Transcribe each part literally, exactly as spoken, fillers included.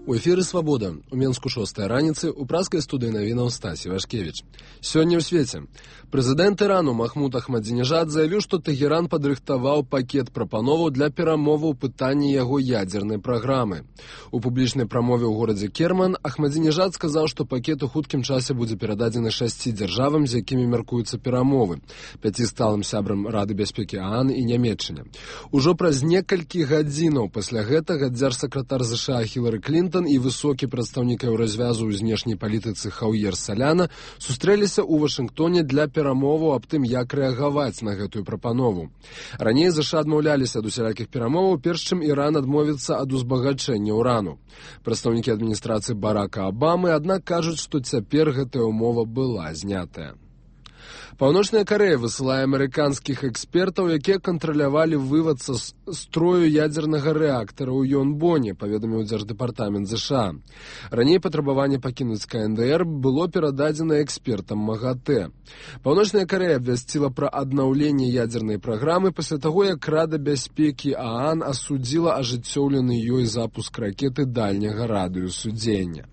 У эфіры «Свабода». У Менску шостая раніцы, у праскай студыі навінаў Стасі Вашкевіч. Сёння ў свеце. Прэзідэнт Ірану Махмуд Ахмадзінежад заявіў, што Тэгеран падрыхтаваў пакет прапановаў для перамоваў у пытанні яго ядзернай праграмы. У публічнай прамове ў горадзе Керман Ахмадзінежад сказаў, што пакет у хуткім часе будзе перададзены шасці дзяржавам, з якімі мяркуюцца перамовы, пяці сталым сябрам Рады бяспекі ААН і Нямецчыне. Ужо праз некалькі гадзінаў пасля гэтага дзяржсакратар ЗША Хілары Клінтон і высокі прадстаўнік еўразвязу ў знешняй палітыцы Хаўер Саляна сустрэліся ў Вашынгтоне для перамоваў аб тым, як рэагаваць на гэтую прапанову. Раней ЗША адмаўляліся ад усялякіх перамоваў, перш чым Іран адмовіцца ад узбагачэння ўрану. Прадстаўнікі адміністрацыі Барака Абамы, аднак, кажуць, што цяпер гэтая ўмова была знятая. Паўночная Карэя высылае амерыканскіх экспертаў, якія кантралявалі вывад са строю ядзернага рэактара ў Йонбоне, паведаміў дзярждэпартамент ЗША. Раней патрабаванне пакінуць КНДР было перададзена экспертам МАГАТЭ. Паўночная Карэя абвясціла пра аднаўленне ядзернай праграмы пасля таго, як Рада бяспекі ААН асудзіла ажыццёўлены ёй запуск ракеты дальняга радыусу дзеяння.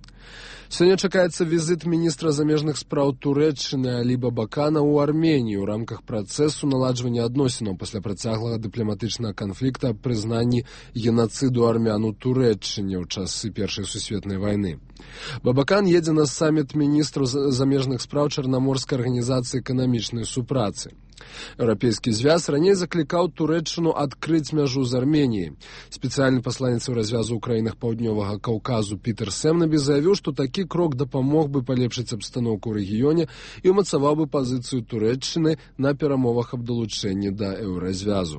Сёння чакаецца візіт міністра замежных спраў Турэччыны Алі Бабакана ў Арменію ў рамках працэсу наладжвання адносінаў пасля працяглага дыпламатычнага канфлікта аб прызнанні генацыду армян у Турэччыне ў часы Першай сусветнай вайны. Бабакан едзе на саміт міністраў замежных спраў Чарнаморскай арганізацыі эканамічнай супрацы. Еўрапейскі звяз раней заклікаў Турэччыну адкрыць мяжу з Арменіяй. Спецыяльны пасланец еўразвязу ў краінах Паўднёвага Каўказу Пітер Сэмнабі заявіў, што такі крок дапамог бы палепшыць абстаноўку ў рэгіёне і ўмацаваў бы пазіцыю Турэччыны на перамовах аб далучэнні да еўразвязу.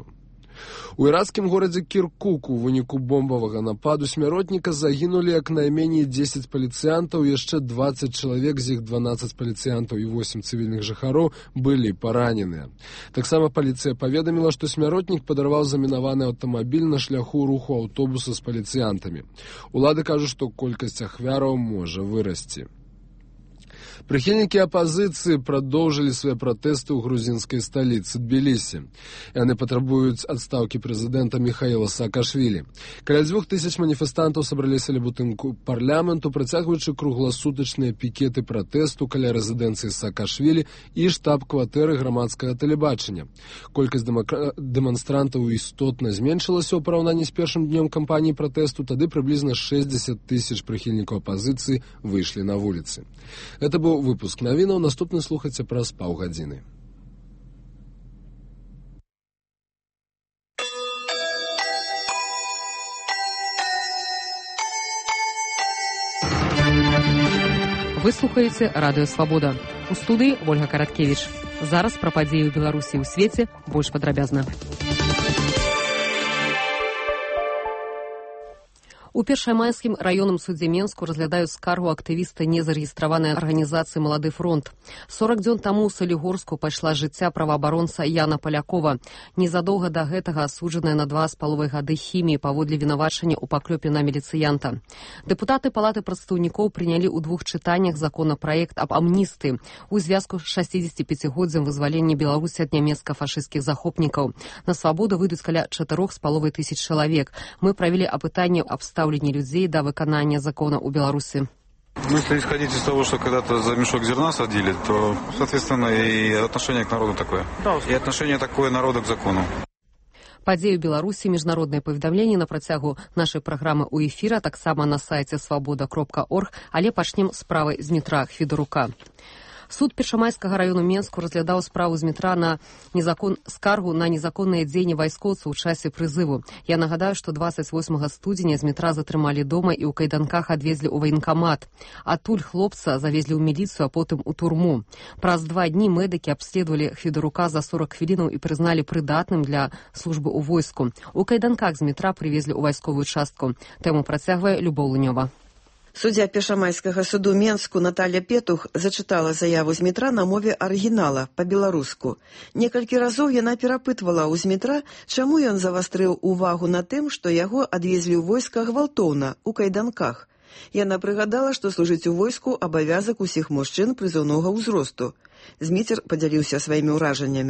У іракскім горадзе Кіркук у выніку бомбавага нападу смяротніка загінулі як найменей дзесяць паліцыянтаў, яшчэ дваццаць чалавек, з іх дванаццаць паліцыянтаў і восем цывільных жыхароў былі параненыя. Таксама паліцыя паведаміла, што смяротнік падарваў замінаваны аўтамабіль на шляху руху аўтобуса з паліцыянтамі. Улады кажуць, што колькасць ахвяраў можа вырасці. Прыхільнікі апазіцыі прадоўжылі свае пратэсты ў грузінскай сталіцы Тбілісі. Яны патрабуюць адстаўкі прэзідэнта Міхаіла Саакашвілі. Каля дзвюх тысяч маніфестантаў сабраліся ля будынку парламенту, працягваючы кругласутачныя пікеты пратэсту каля рэзідэнцыі Саакашвілі і штаб-кватэры грамадскага тэлебачання. Колькасць дэмакра... дэманстрантаў істотна зменшылася ў параўнанні з першым днём кампаніі пратэсту, тады прыблізна шэсцьдзесят тысяч прыхільнікаў апазіцыі выйшлі на вуліцы. Гэта быў выпуск навінаў, наступны слухайце праз паўгадзіны. Вы слухаеце радыё «Свабода». У студыі Ольга Караткевіч. Зараз пра падзеі ў Беларусі і ў свеце больш падрабязна. У першамайскім раённым судзе Менску разглядаюць скаргу актывіста незарэгістраванай арганізацыі «Малады фронт». сорок дзён таму ў Салігорску пайшла жыцця праваабаронца Яна Палякова. Незадоўга да гэтага асуджаная на два з паловай гады хіміі паводле вінавачання ў паклёпе на міліцыянта. Дэпутаты палаты прадстаўнікоў прынялі ў двух чытаннях законапраект аб амністыі у звязку з шасцідзесяціпяцігоддзям вызвалення Беларусі ад нямецка-фашысцкіх захопнікаў. На свабоду выйдуць каля чатырох з паловай тысяч чалавек. Мы правілі апытанне аб ставленні людзей да выканання закона ў Беларуси. Ну, если исходить из того, что когда-то за мешок зерна садили, то, соответственно, и отношение к народу такое. Да, и отношение такое народа к закону. Падзеі ў Беларусі, міжнародныя паведамленні на працягу нашай праграмы ў эфіра, таксама на сайце свабода кропка орг, але пачнем з справы з Дмітра Хведорука. Суд першамайскага раёну Менску разглядаў справу з Дмітра на незакон... скаргу на незаконныя дзеянні вайскоўцаў у часе прызыву. Я нагадаю, што дваццаць восьмага студзеня Дмітра затрымалі дома і ў кайданках адвезлі ў ваенкамат. Адтуль хлопца завезлі ў міліцыю, а потым у турму. Праз два дні медыкі абследавалі Хведорука за сорок хвілінаў і прызналі прыдатным для службы ў войску. У кайданках з Дмітра прывезлі ў вайсковую частку. Тэму працягвае Любоў Лунёва. Суддзя першамайскага суду Менску Наталя Петух зачытала заяву з Дмітра на мове арыгінала па-беларуску. Некалькі разоў яна перапытвала ў Дмітра, чаму ён завастрыў увагу на тым, што яго адвезлі ў войска гвалтоўна, у кайданках. Яна прыгадала, што служыць у войску абавязак усіх мужчын прызыўнога ўзросту. Зміцер падзяліўся сваімі ўражаннямі.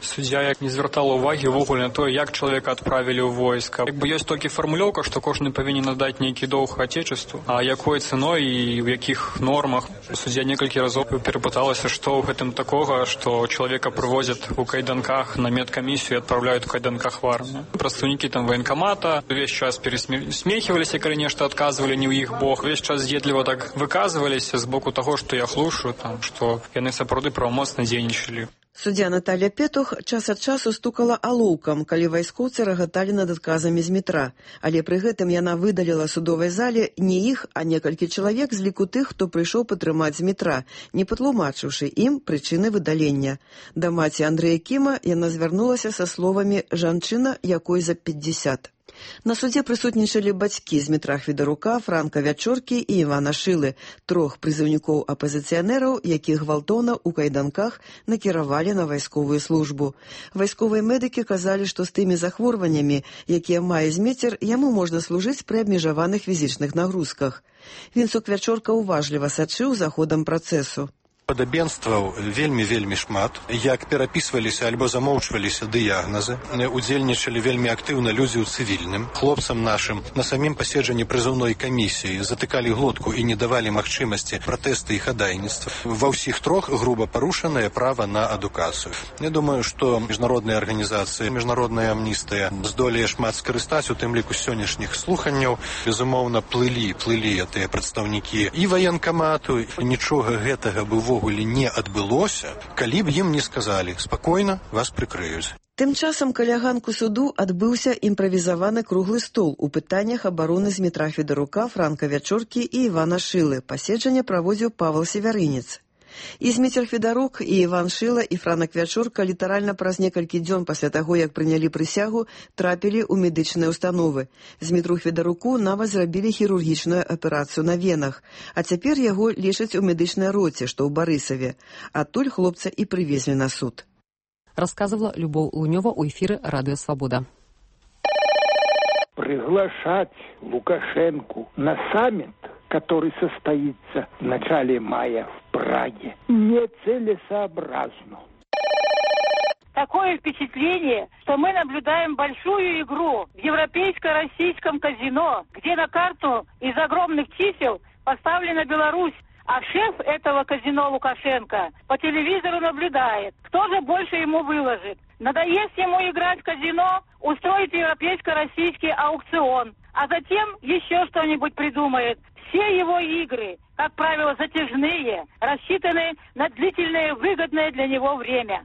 Суддзя як не звяртала ўвагі ўвогуле на тое, як чалавека адправілі ў войска. Як бы ёсць толькі фармулёўка, што кожны павінен надаць нейкі доўг Отечеству, а якой цэной і ў якіх нормах. Суддзя некалькі разоў перапыталася, што ў гэтым такога, што чалавека прывозяць у кайданках на медкамісію і адпраўляюць у кайданках в армію. Прадстаўнікі там военкомата увесь час пересмехиваліся, калі нешта адказвалі не ў іх бок. Увесь час з'едліва так выказваліся з боку таго, што я глушу, там, што яны сапраўды правамоцна дзейнічалі. Суддзя Наталья Петух час ад часу стукала алоўкам, калі вайскоўцы рагаталі над адказамі з метра. Але пры гэтым яна выдаліла судовай зале не іх, а некалькі чалавек з ліку тых, хто прыйшоў патрымаць з метра, не патлумачыўшы ім прычыны выдалення. Да маці Андрэя Кіма яна звярнулася са словамі «жанчына, якой за пятьдесят». На судзе прысутнічалі бацькі Змітра Хвідарука, Франка Вячоркі і Івана Шылы, трох прызыўнікоў апазіцыянераў, якіх гвалтоўна ў кайданках накіравалі на вайсковую службу. Вайсковыя медыкі казалі, што з тымі захворваннямі, якія мае Зміцер, яму можна служыць пры абмежаваных фізічных нагрузках. Вінцук Вячорка ўважліва сачыў за ходам працэсу. Падабенстваў вельмі-вельмі шмат, як перапісваліся альбо замоўчваліся дыягназы, удзельнічалі вельмі актыўна людзі ў цывільным. Хлопцам нашым на самім паседжанні прызыўной камісіі затыкалі глотку і не давалі магчымасці пратэсты і хадайніцтва. Ва ўсіх трох груба парушанае права на адукацыю. Я думаю, што міжнародныя арганізацыі, міжнародная амністыя здолее шмат скарыстаць, у тым ліку сённяшніх слуханняў. Безумоўна, плылі, плылі тыя прадстаўнікі і ваенкамату, нічога гэтага бы увогуле не адбылося, калі б ім не сказалі «спакойна, вас прыкрыюць». Тым часам каля ганку суду адбыўся імправізаваны круглы стол у пытаннях абароны Змітра Хвідарука, Франка Вячоркі і Івана Шылы. Паседжанне праводзіў Павел Севярынец. І Зміцер Хвідарук, і Іван Шыла, і Франак Вячорка літаральна праз некалькі дзён пасля таго, як прынялі прысягу, трапілі ў медычныя ўстановы. Змітру Хвідаруку нават зрабілі хірургічную аперацыю на венах, а цяпер яго лечаць у медычнай роце, што ў Барысаве. Адтуль хлопца і прывезлі на суд. Рассказывала Любоў Лунёва ў эфіры Радыё Свабода. Приглашать Лукашенку на саммит, который состоится в начале мая в Праге, нецелесообразно. Такое впечатление, что мы наблюдаем большую игру в европейско-российском казино, где на карту из огромных чисел поставлена Беларусь, а шеф этого казино Лукашенко по телевизору наблюдает, кто же больше ему выложит. Надоест ему играть в казино, устроит европейско-российский аукцион, а затем еще что-нибудь придумает. Все его игры, как правило, затяжные, рассчитаны на длительное выгодное для него время.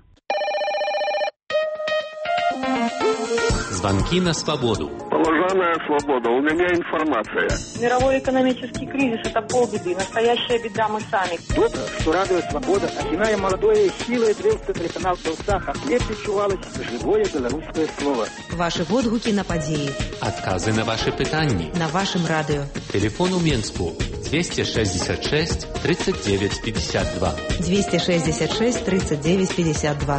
Звонки на свободу. Положенная свобода, у меня информация. Мировой экономический кризис – это полбеды, настоящая беда мы сами. Добро, что Радио Свобода, начиная молодое, силой дрился телеканал «Толстаха», где причувалось живое белорусское слово. Ваши водгуки на подеи. Отказы на ваши пытанни. На вашем радио. Телефон у Менску двести шестьдесят шесть тридцать девять пятьдесят два. двести шестьдесят шесть тридцать девять пятьдесят два.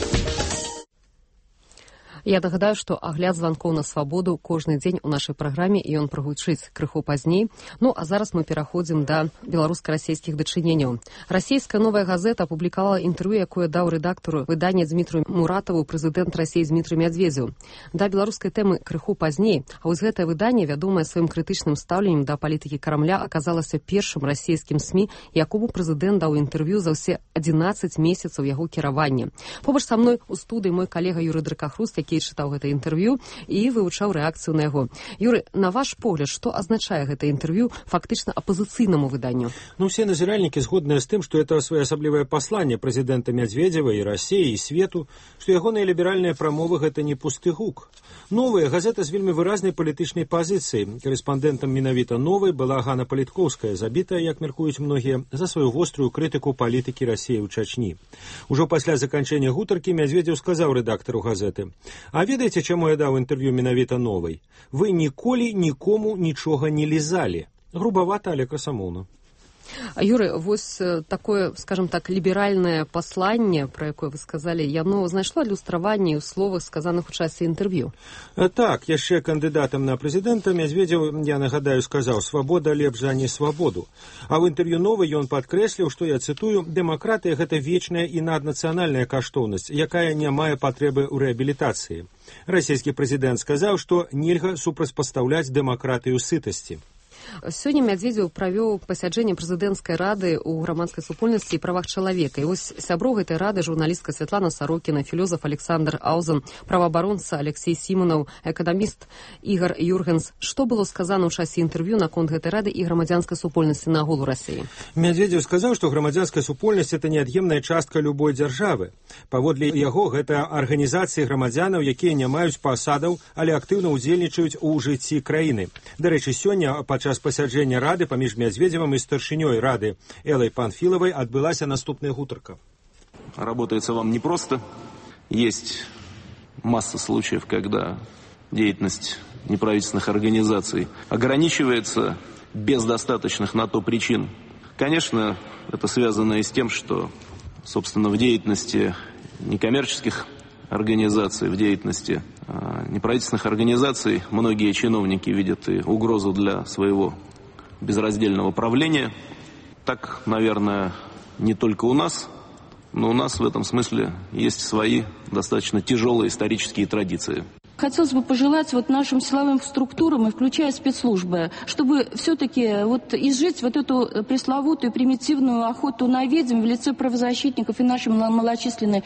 Я нагадаю, што агляд званкоў на свабоду кожны дзень у нашай праграме, і ён прагучыць крыху пазней. Ну, а зараз мы пераходзім да беларуска-расейскіх дачыненняў. Расійская новая газета апублікавала інтэрв'ю, якое даў рэдактару выдання Дзмітру Муратаву прэзідэнт Расіі Дзмітрый Мядзведзеў. Да беларускай тэмы крыху пазней, а вось гэтае выданне, вядомае сваім крытычным стаўленнем да палітыкі Крамля, аказалася першым расійскім СМІ, якому прэзідэнт даў інтэрв'ю за ўсе адзінаццаць месяцаў яго кіравання. Побач са мной у студыі мой калега Юрый Дракахруст, які чытаў гэта інтэрв'ю і вывучаў рэакцыю на яго. Юры, на ваш погляд, што азначае гэта інтэрв'ю фактычна апазіцыйнаму выданню? Ну, все назіральнікі згодныя з тым, што это своеасаблівае пасланне прэзідэнта Мядзведзева і Расіі і свету, што ягоныя ліберальныя прамовы гэта не пусты гук. Новая газета з вельмі выразнай палітычнай пазіцыяй. Карэспандэнтам менавіта новай была Ганна Паліткоўская, забітая, як мяркуюць многія, за сваю вострую крытыку палітыкі Расіі ў Чачні. Ужо пасля заканчэння гутаркі Мядзведзеў сказаў рэдактару газеты: «А ведаеце, чаму я даў інтэрв'ю менавіта новай? Вы ніколі нікому нічога не лізалі». Грубавата, але красамоўна. Юрый, вось такое, скажем так, ліберальнае пасланне, пра якое вы сказалі, яно знайшло адлюстраванне ў словах, сказаных у часе інтэрв'ю? Так, яшчэ кандыдатам на прэзідэнта Медведзеў, я нагадаю, сказаў: «Свабода лепш за не свабоду». А ў інтэрв'ю «Новай» ён падкрэсліў, што, я цытую, «Дэмакратыя – гэта вечная і наднацыянальная каштоўнасць, якая не мае патрэбы ў рэабілітацыі». Расійскі прэзідэнт сказаў, што нельга супрацьпастаўляць дэмакратыю сытасці. Сёння Медведзеў правёў пасяджэнне прэзідэнцкай рады ў грамадскай супольнасці і правах чалавека. І вось сяброў гэтай рады журналістка Святлана Сарокіна, філёзаф Александр Аузен, праваабаронца Алексей Сімонаў, эканаміст Ігар Юргенс. Што было сказана ў часе інтэрв'ю наконт гэтай рады і грамадзянскай супольнасці на агул у Расіі? Медведзеў сказаў, што грамадзянская супольнасць – это неад'емная частка любой дзяржавы. Паводле яго, гэта арганізацыі грамадзянаў, якія не маюць пасадаў, але актыўна ўдзельнічаюць у жыцці краіны. Дарэчы, сёння падчас пасяджэння рады паміж Медведзевым і старшынёй рады Элай Панфиловой отбылася наступная гутарка. Работается вам непросто. Есть масса случаев, когда деятельность неправительственных организаций ограничивается без достаточных на то причин. Конечно, это связано и с тем, что, собственно, в деятельности некоммерческих организаций, в деятельности э, неправительственных организаций многие чиновники видят и угрозу для своего безраздельного правления. Так, наверное, не только у нас, но у нас в этом смысле есть свои достаточно тяжелые исторические традиции. Хотелось бы пожелать вот нашим силовым структурам, и включая спецслужбы, чтобы все-таки вот изжить вот эту пресловутую примитивную охоту на ведьм в лице правозащитников и нашей малочисленной,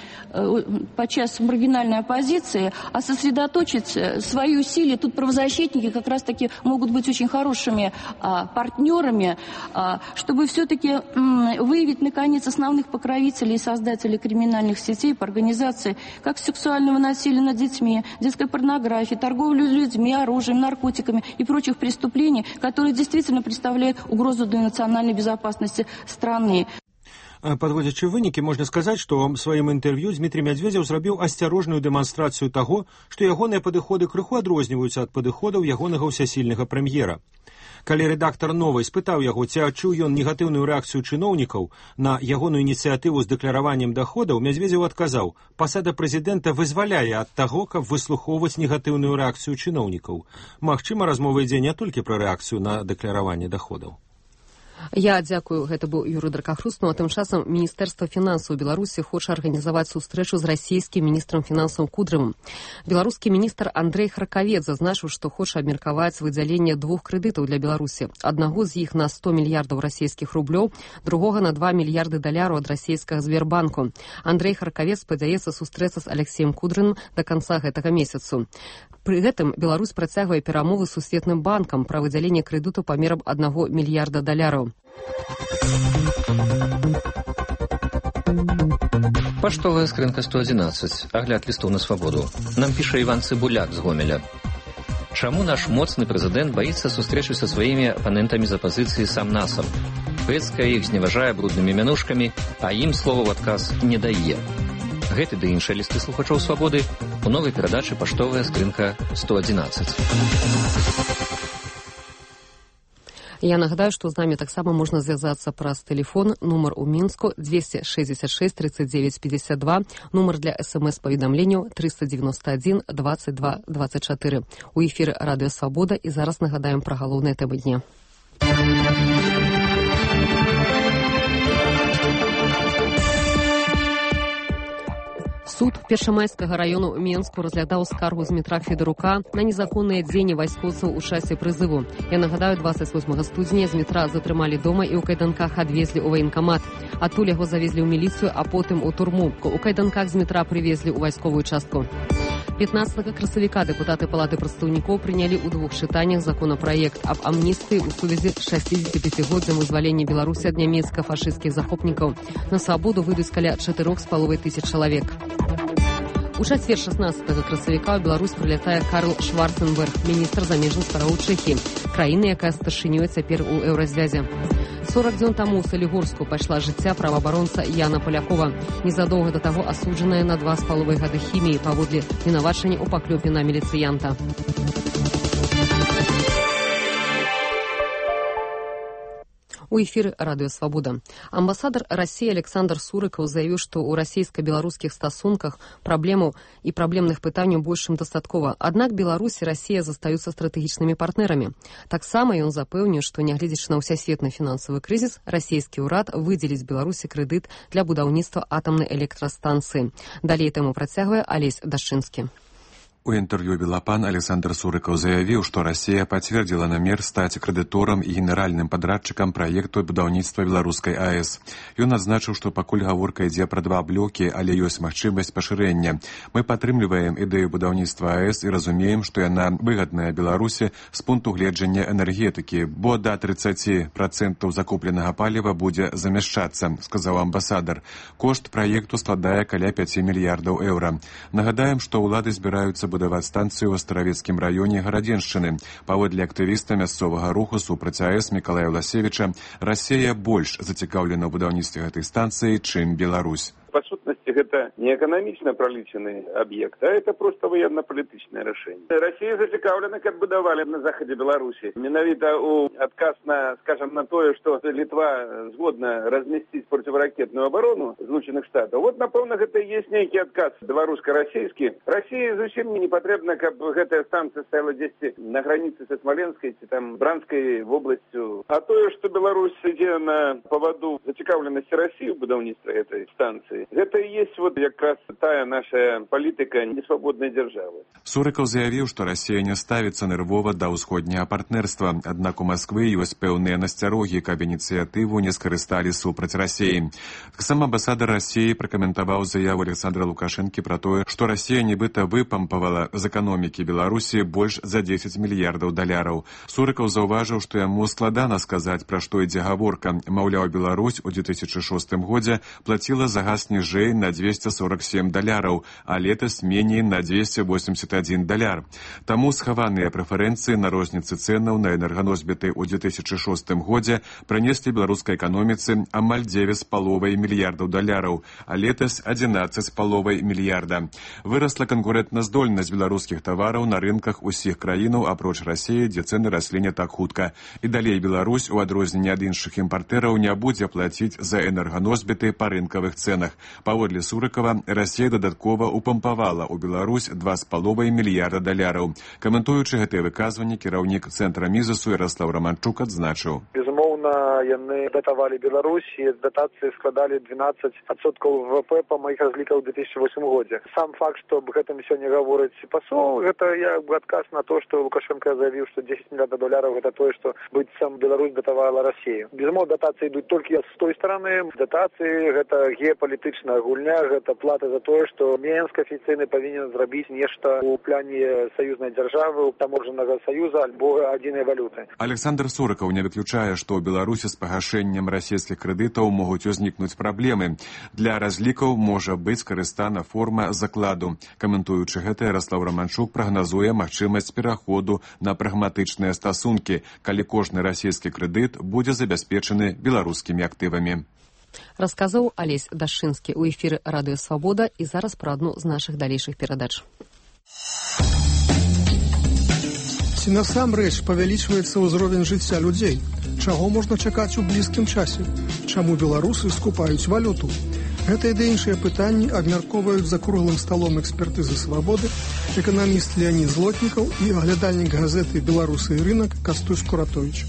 подчас маргинальной оппозиции, а сосредоточить свои усилия. Тут правозащитники как раз-таки могут быть очень хорошими а, партнерами, а, чтобы все-таки м, выявить, наконец, основных покровителей и создателей криминальных сетей по организации как сексуального насилия над детьми, детской порнографии, торговли людьми, оружием, наркотиками и прочих преступлений, которые действительно представляют угрозу для национальной безопасности страны. Подводзячы вынікі, можна сказаць, што сваім інтэрв'ю Дмітрий Медведзеў зрабіў асцярожную дэманстрацыю таго, што ягоныя падыходы крыху адрозніваюцца ад падыходаў ягонага ўсясільнага прэм'ера. Калі рэдактар «Новай» спытаў яго, ці адчуў ён негатыўную рэакцыю чыноўнікаў на ягоную ініцыятыву з дэклараваннем даходаў, Медведзеў адказаў: «Пасада прэзідэнта вызваляе ад таго, каб выслухоўваць негатыўную рэакцыю чыноўнікаў. Магчыма, размова ідзе не толькі пра рэакцыю на дэклараванне даходаў». Я дзякую, гэта быў Юрый Дракахрус. Ну а тым часам Міністэрства фінансаў Беларусі хоча арганізаваць сустрэчу з расійскім міністрам фінансаў Кудрымым. Беларускі міністр Андрэй Харкавец зазначыў, што хоча абмеркаваць выдзяленне двух крэдытаў для Беларусі. Аднаго з іх на сто мільярдаў расійскіх рублёў, другога на два мільярды даляраў ад расійскага Сбербанку. Андрэй Харкавец спадзяецца сустрэцца з Алексеем Кудрымым да канца гэтага месяцу. Пры гэтым Беларусь працягвае перамовы з Сусветным банкам пра выдзяленне крэдыту памерам аднаго мільярда даляраў. Паштовая скрынка сто адзінаццаць. Агляд лістоў на свабоду. Нам піша Іван Цыбуляк з Гомеля. Чаму наш моцны прэзідэнт баіцца сустрэчы са сваімі апанентамі з апазіцыі сам-насам? Пэцкая іх зневажае бруднымі мянушкамі, а ім слова ў адказ не дае. Гэты ды іншыя лісты слухачоў свабоды у новай перадачы «Паштовая скрынка сто адзінаццаць». Я нагадаю, што з намі таксама можна звязацца праз тэлефон, нумар у Мінску двести шестьдесят шесть тридцать девять пятьдесят два, нумар для смс-паведамленняў триста девяносто один двадцать два двадцать четыре. У эфіры Радыё Свабода і зараз нагадаем пра галоўныя тэмы дня. Суд Першамайскага раёну Менску разглядаў скаргу Змітра Федарука на незаконныя дзеянні вайскоўцаў у часе прызыву. Я нагадаю, двадцать восьмага студзеня Змітра затрымалі дома і ў кайданках адвезлі ў ваенкамат. Адтуль яго завезлі ў міліцыю, а потым у турму. У кайданках Змітра прывезлі ў вайсковую частку. пятнадцатага красавіка дэпутаты Палаты прадстаўнікоў прынялі ў двух чытаннях законапраект аб амністыі ў сувязі з шасцідзесяціпяцігоддзям вызвалення Беларусі ад нямецка-фашысцкіх захопнікаў. На свабоду выйдуць каля чатырох з паловай тысяч чалавек. У чацвер шаснаццатага красавіка ў Беларусь прылятае Карл Шварценберг, міністр замежных справаў Чэхіі, краіны, якая старшынёй цяпер у еўразвязе. сорок дзён таму ў Салігорску пайшла жыцця праваабаронца Яна Палякова, незадоўга да таго асуджаная на два з паловай гады хіміі паводле вінавачання ў паклёпе на міліцыянта. У У эфіры радыё Свабода. Амбасадар России Александр Сурыкаў заявіў, што ў расійска-беларускіх стасунках праблемаў і праблемных пытанняў больш чым дастаткова. Аднак Беларусь і Расія застаюцца стратэгічнымі партнерамі. Таксама ён запэўніў, што нягледзячы на ўсясветны фінансавы крызіс, расійскі ўрад выдзеліць Беларусі крэдыт для будаўніцтва атамнай электрастанцыі. Далей тэму працягвае Алесь Дашчынскі. У інтэрв'ю «Белапан» Александр Сурыкаў заявіў, што Расія пацвердзіла намер стаць крэдыторам і генеральным падрадчыкам праекту будаўніцтва беларускай АЭС. Ён адзначыў, што пакуль гаворка ідзе пра два блокі, але ёсць магчымасць пашырэння. Мы падтрымліваем ідэю будаўніцтва АЭС і разумеем, што яна выгадная Беларусі з пункту гледжання энергетыкі, бо да тридцать процентов закупленага паліва будзе замяшчацца, сказаў амбасадар. Кошт праекту складае каля пяти мільярдаў еўра. Нагадаем, што ўлады збіраюцца будаваць станцыю ў Астравецкім раёне Гарадзеншчыны. Паводле актывіста мясцовага руху супраць АЭС Мікалая Власевіча, Расія больш зацікаўлена ў будаўніцтве гэтай станцыі, чым Беларусь. По сутности, это не экономично проліченный объект, а это просто военно-политичное решение. Россия зацікавлена, как будовали на заходе Беларуси. Менавіта у отказ на, скажем, на то, что Литва згодна разместить противоракетную оборону Злученых Штатов. Вот, напомню, это и есть некий отказ белорусско-российский. России зачем не потребно, как бы эта станция стояла здесь на границе со Смоленской, там, Бранской областью. А то, что Беларусь, идя на поводу зацікавленности России в будаўніцтве этой станции, это и есть вот как раз тая наша политика несвободной державы. Сурыкаў заявіў, што Расія не ставіцца нервова да ўсходняга партнерства, аднак у Масквы ёсць пэўныя насцярогі, каб ініцыятыву не скарысталі супраць Расіі. Таксама амбасадар Расіі пракаментаваў заяву Александра Лукашэнкі пра тое, што Расія нібыта выпампавала з эканомікі Беларусі больш за дзесяць мільярдаў даляраў. Сурыкаў заўважыў, што яму складана сказаць, пра што ідзе гаворка. Маўляў, Беларусь у две тысячи шостым годзе плаціла за газ ніжэй на двести сорок семь даляраў, а летась меней на двести восемьдесят один даляр. Таму схаваныя прэферэнцыі на розніцы цэнаў на энерганосьбіты ў две тысячи шостым годзе прынеслі беларускай эканоміцы амаль девять з паловай мільярдаў даляраў, а летась одиннадцать з паловай мільярда. Вырасла канкурэнтназдольнасць беларускіх тавараў на рынках усіх краінаў апроч Расіі, дзе цэны раслі не так хутка. І далей Беларусь, у адрозненне ад іншых імпартэраў, не будзе плаціць за энерганосьбіты па рынкавых цэнах. Паводле Сурыкава, Расія дадаткова упампавала ў Беларусь два з паловай мільярда даляраў. Каментуючы гэтыя выказванні, кіраўнік цэнтра Мізасу Ярослаў Раманчук адзначыў. Безумоўна, яны датавалі Беларусь, і датацыі складалі двенадцать процентов ВВП па маіх разліках у две тысячи восьмым годзе. Сам факт, што аб гэтым сёння гаворыць пасол, гэта як бы адказ на то, што Лукашенко заявіў, што десять мільярдаў даляраў гэта тое, што быццам Беларусь датавала Расію. Безумоўна, датацыі ідуць толькі з той стороны. Датацыі гэта геапалітычная гульня, гэта плата за тое, што Мінск афіцыйна павінен зрабіць нешта ў пляне саюзнай дзяржавы, таможаннага саюза альбо адзінай валюты. Александр Сурыкаў не выключае, што ў Беларусі з пагашэннем расійскіх крэдытаў могуць узнікнуць праблемы. Для разлікаў можа быць скарыстана форма закладу. Каментуючы гэта, Ярослаў Раманчук прагназуе магчымасць пераходу на прагматычныя стасункі, калі кожны расійскі крэдыт будзе забяспечаны беларускімі актывамі. Расказаў Алесь Дашчынскі ў эфіры радыё Свабода, і зараз пра адну з нашых далейшых перадач. Ці насамрэч павялічваецца ўзровень жыцця людзей? Чаго можна чакаць у блізкім часе? Чаму беларусы скупаюць валюту? Гэта і іншыя пытанні абмяркоўваюць за круглым сталом экспертызы Свабоды эканаміст Леонід Злотнікаў і аглядальнік газеты «Беларусы і рынак» Кастусь Куратович.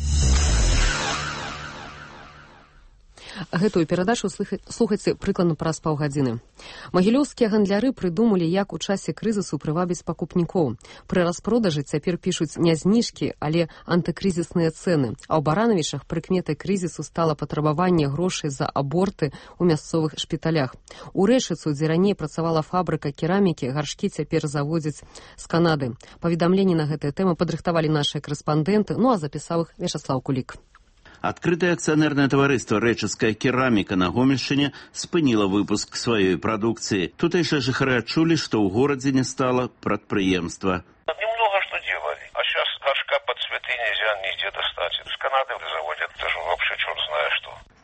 Гэтую перадачу слухайце прыкладна праз паўгадзіны. Магілёўскія гандляры прыдумалі, як у часе крызісу прывабіць пакупнікоў. Пры распродажы цяпер пішуць не зніжкі, але антыкрызісныя цэны. А ў Баранавічах прыкметай крызісу стала патрабаванне грошай за аборты ў мясцовых шпіталях. У Рэшыцу, дзе раней працавала фабрыка керамікі, гаршкі цяпер заводзяць з Канады. Паведамленні на гэтыя тэмы падрыхтавалі нашыя корэспандэнты, ну а запісаў іх Вячаслаў Кулік. Открытое акционерное товариство «Рэчыцкая кераміка» на Гомельшчыне спыніла выпуск сваёй прадукцыі. Тутэйшыя жыхары адчулі, што ў горадзе не стала прадпрыемства. Немного что делали. А сейчас горшка под цветы нельзя нигде достать. С Канады заводят, это же вообще черт знает что.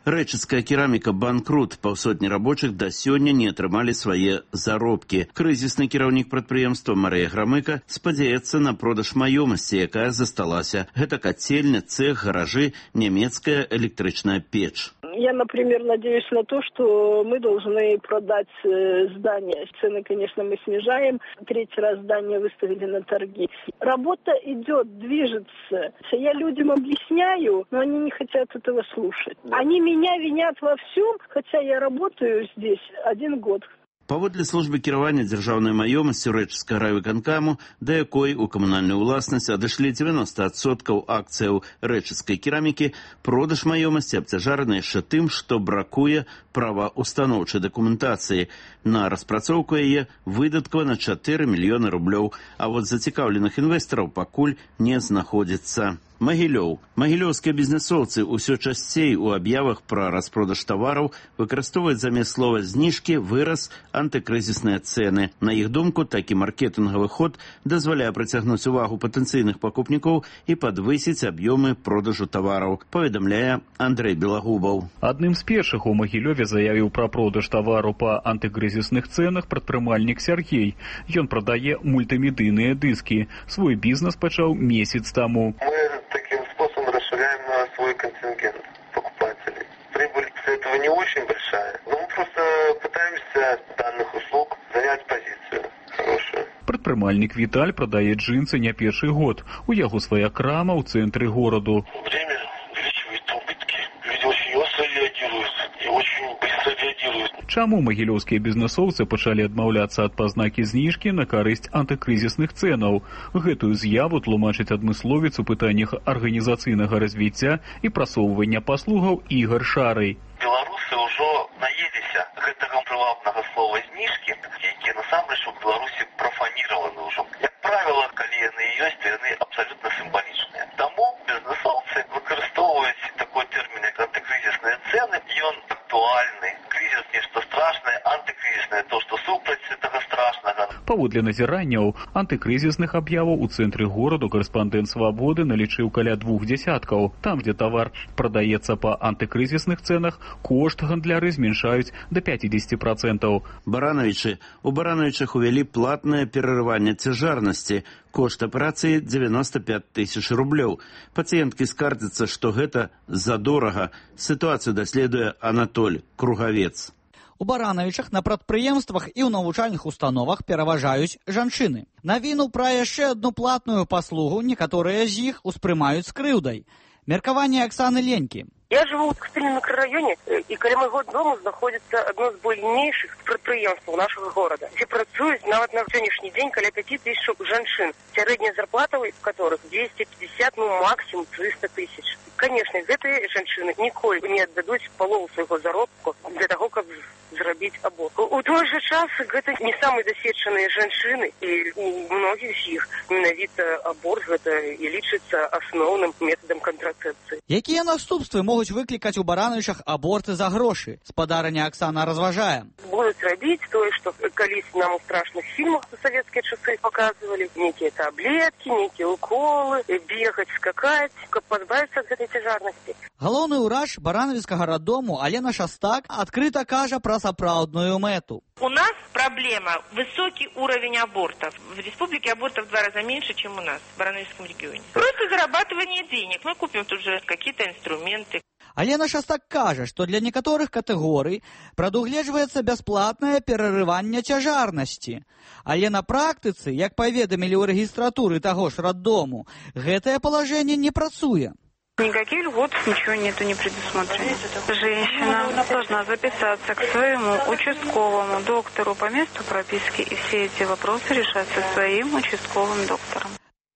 Рэчыцкая кераміка банкрут. Паўсотні рабочых да сёння не атрымалі свае заробкі. Крызісны кіраўнік прадпрыемства Марыя Грамыка спадзяецца на продаж маёмасці, якая засталася. Гэта кацельня, цех, гаражы, нямецкая электрычная печ. Я, например, надеюсь на то, что мы должны продать здание. Цены, конечно, мы снижаем. Третий раз здание выставили на торги. Работа идет, движется. Я людям объясняю, но они не хотят этого слушать. Они меня винят во всем, хотя я работаю здесь один год. Паводле службы кіравання дзяржаўнай маёмасцю рэчыцкага райвыканкаму, да якой у камунальную ўласнасць адышлі дзевяносто адсоткаў акцыяў рэчыцкай керамікі, продаж маёмасці абцяжараны яшчэ тым, што бракуе праваўстаноўчай дакументацыі. На распрацоўку яе выдаткавана чатыры мільёны рублёў, а вот зацікаўленых інвестараў пакуль не знаходзіцца. Магілёў. Магілёўскія бізнесоўцы ўсё часцей у аб'явах пра распродаж тавараў выкарыстоўваюць замест слова «зніжкі» выраз «антыкрызісныя цэны». На іх думку, такі маркетынгавы ход дазваляе прыцягнуць увагу патэнцыйных пакупнікоў і падвысіць аб'ёмы продажу тавараў, паведамляе Андрэй Белагубаў. Адным з першых у Магілёве заявіў пра продаж тавару па антыкрызісных цэнах прадпрымальнік Сергей. Ён прадае мультымедыйныя дыскі. Свой бізнес пачаў месяц таму. Таким способом расширяем на свой контингент покупателей. Прибыль с этого не очень большая, но мы просто пытаемся данных услуг занять позицию хорошую. Прадпрымальнік Віталь прадае джинсы не першы год. У яго свая крама ў цэнтры гораду. Время увеличивает убытки. Люди очень остро реагируют и очень быстро реагируют. Чаму магілёўскія бізнесоўцы пачалі адмаўляцца ад пазнакі зніжкі на карысць антыкрызісных цэнаў? Гэтую з'яву тлумачыць адмысловец у пытаннях арганізацыйнага развіцця і прасоўвання паслугаў Ігар Шарый. Беларусы ўжо наеліся гэтага прывабнага слова зніжкі, якія насамрэч у Беларусі прафаніраваны ўжо. Як правіла, калі яны ёсць, яны абсалютна сімвалічныя. Таму бізнесоўцы выкарыстоўваюць такой тэрмін, як антыкрызісныя цэны. Ён актуальны. Крызіс нешта страшнае, антыкрызіснае то, што супраць гэтага страшнага. Паводле назіранняў антыкрызісных аб'яваў у цэнтры гораду карэспандэнт «Свабоды» налічыў каля двух дзясяткаў. Там, дзе тавар прадаецца па антыкрызісных цэнах, кошт гандляры зменшаюць да пятьдесят процентов. Барановичы. У Барановичах увялі платнае перарыванне цяжарнасці. Кошт аперацыі девяносто пять тысяч рублёў. Пацыенткі скардзяцца, што гэта задорага. Сітуацыю даследуе Анатоль Кругавец. У Барановичах на прадпрыемствах і ў навучальных установах пераважаюць жанчыны. Навіну пра яшчэ адну платную паслугу некаторыя з іх успрымаюць з крыўдай. Меркаванне Аксаны Ленькі. Я живу в Костыльном микрорайоне, и каля моего дома находится одно из буйнейших предприемств нашего города, где працуюць нават на сённяшні дзень каля пяти тысяч жанчын, сярэдняя зарплата в которых двести пятьдесят, ну максимум триста тысяч. Конечно, гэтыя жанчыны ніколі не аддадуць палову свайго заробку для того, каб зрабіць аборт. У той же час гэта не самыя дасведчаныя жанчыны, і у многіх з іх менавіта аборт гэта і лічыцца асноўным метадам кантрацэпцыі. Якія наступствы могуць выклікаць у Барановичах аборты за грошы? Спадарыня Аксана разважае. Будуць рабіць тое, што калісь нам у страшных фільмах у савецкія часы паказвалі. Некія таблеткі, некія уколы, бегаць, скакаць, каб пазбавіцца ад гэтай цяжарнасці. Галоўны ўрач Барановіцкага раддому Алена Шастак адкрыта кажа пра сапраўдную мэту. У нас проблема высокий уровень абортов. В республике абортов в два раза меньше, чем у нас, в Барановичском регионе. Просто зарабатывание денег. Мы купим тут же какие-то инструменты. Алена Шастак кажа, што для некаторых катэгорый прадугледжваецца бясплатнае перарыванне цяжарнасці. Але на практыцы, як паведамілі ў рэгістратуры таго ж раддому, гэтае палажэнне не працуе. Никаких льгот, ничего нету, не предусмотрено. Женщина должна записаться к своему участковому доктору по месту прописки, и все эти вопросы решаться своим участковым доктором.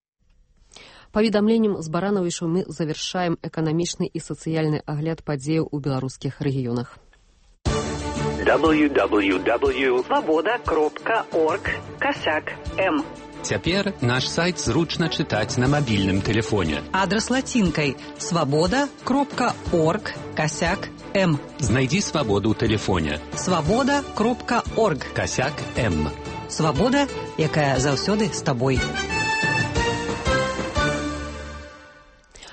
Паведамленнем з Барановичаў мы завершаем эканамічны і сацыяльны агляд падзеяў у беларускіх рэгіёнах. дабл ю дабл ю дабл ю точка свобода точка орг косяк эм. Цяпер наш сайт зручна чытаць на мабільным тэлефоне. Адрас лацінкай свобода точка орг косяк эм. Знайдзі свабоду ў тэлефоне. свобода точка орг косяк эм. Свабода, якая заўсёды з табой.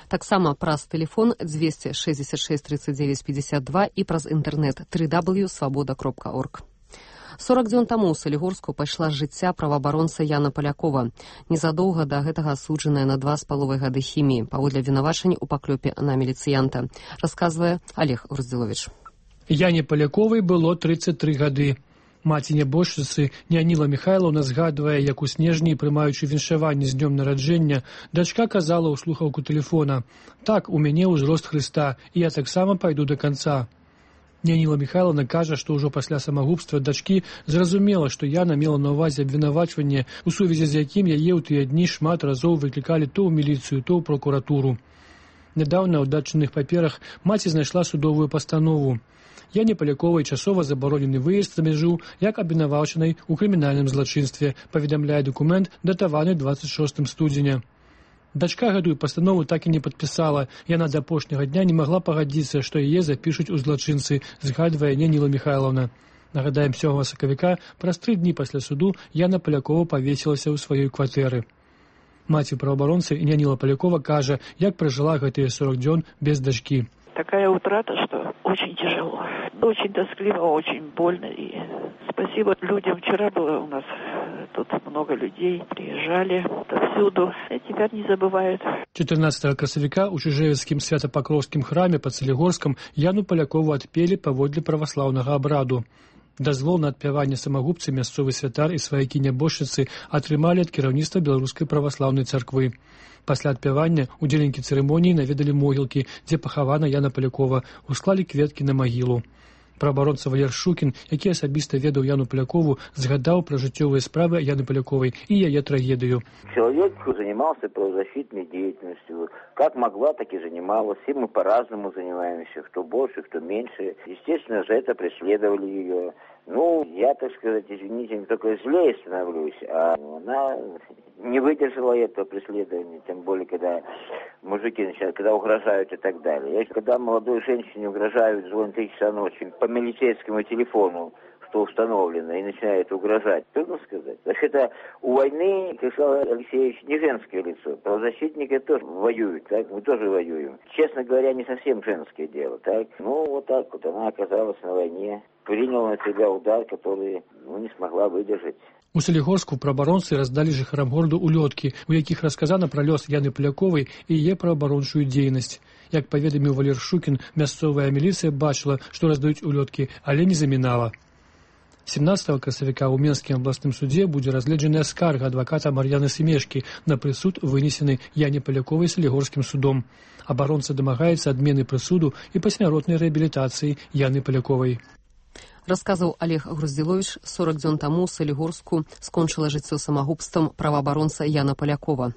Таксама праз тэлефон двести шестьдесят шесть тридцать девять пятьдесят два і праз інтэрнэт дабл ю дабл ю крапка свабода крапка орг. сорок дзён таму ў Салігорску пайшла з жыцця праваабаронца Яна Палякова. Незадоўга да гэтага асуджаная на два з паловай гады хіміі, паводле абвінавачання ў паклёпе на міліцыянта, расказвае Олег Груздзіловіч. Яне Паляковай было тридцать три гады. Маці нябожчыцы Няніла Міхайлаўна згадвае, як у снежні, прымаючы віншаванне з днём нараджэння, дачка казала ў слухаўку тэлефона: «Так, у мяне ўзрост Хрыста, і я таксама пайду да канца». Няніла Міхайлаўна кажа, што ўжо пасля самагубства дачкі зразумела, што Яна мела на ўвазе абвінавачванне, у сувязі з якім яе ў тыя дні шмат разоў выклікалі то ў міліцыю, то ў прокуратуру. Нядаўна ў дачных паперах маці знайшла судовую пастанову. Яне Паляковай часова забаронены выезд за мяжу як абвінавачанай у крымінальным злачынстве, паведамляе дакумент, датаваны двадцать шостым студзеня. Дачка гэтую пастанову так і не падпісала. Яна да апошняга дня не магла пагадзіцца, што яе запішуць у злачынцы, згадвае Няніла Міхайлаўна. Нагадаем, сёмага сакавіка, праз тры дні пасля суду, Яна Палякова павесілася ў сваёй кватэры. Маці праваабаронцы Няніла Палякова кажа, як пражыла гэтыя сорок дзён без дачкі. Такая утрата, что очень тяжело, очень тоскливо, очень больно. И спасибо людям. Вчера было у нас тут много людей, приезжали отовсюду. И теперь не забывают. чатырнаццатага красавіка ў Чыжэвіцкім свята-пакроўскім храме пад Салігорскам Яну Палякову адпелі паводле праваслаўнага абраду. Дазвол на адпяванне самагубцы мясцовы святар і сваякі нябожчыцы атрымалі ад кіраўніцтва Беларускай праваслаўнай царквы. Пасля адпявання удзельнікі цырымоніі наведалі могілкі, дзе пахавана Яна Палякова, усклалі кветкі на магілу. Праабаронца Валер Шукін, які асабіста ведаў Яну Палякову, згадаў пра жыццёвыя справы Яны Паляковай і яе трагедыю. Человек занимался правозащитной деятельностью. Как могла, так и занималась. Все мы по-разному занимаемся, кто больше, кто меньше. Естественно же, это преследовали ее. Ну, я, так сказать, извините, только злее становлюсь, а она не выдержала этого преследования, тем более, когда мужики начинают, когда угрожают и так далее. Когда молодой женщине угрожают, звонят три часа ночи по милицейскому телефону, что установлено, и начинает угрожать. Трудно сказать. Так это у войны, как сказал Алексеевич, не женское лицо. Правозащитники тоже воюют, так? Мы тоже воюем. Честно говоря, не совсем женское дело, так? Ну, вот так вот она оказалась на войне. Приняла на себя удар, который, ну, не смогла выдержать. У Салігорску праабаронцы раздалі жыхарам гораду улёткі, у якіх расказана пра лёс Яны Паляковай і яе праабарончую дзейнасць. Як паведаміў Валер Шукін, мясцовая міліцыя бачыла, што раздаюць улёткі, але не замінала. семнадцатага красавіка ў Менскім абласным судзе будзе разгледжаная скарга адваката Мар'яны Семешкі на прысуд, вынесены Яне Паляковай Салігорскім судом. Абаронца дамагаецца адмены прысуду і пасмяротнай рэабілітацыі Яны Паляковай. Расказаў Олег Груздзіловіч. сорок дзён таму ў Салігорску скончыла жыццё самагубствам праваабаронца Яна Палякова.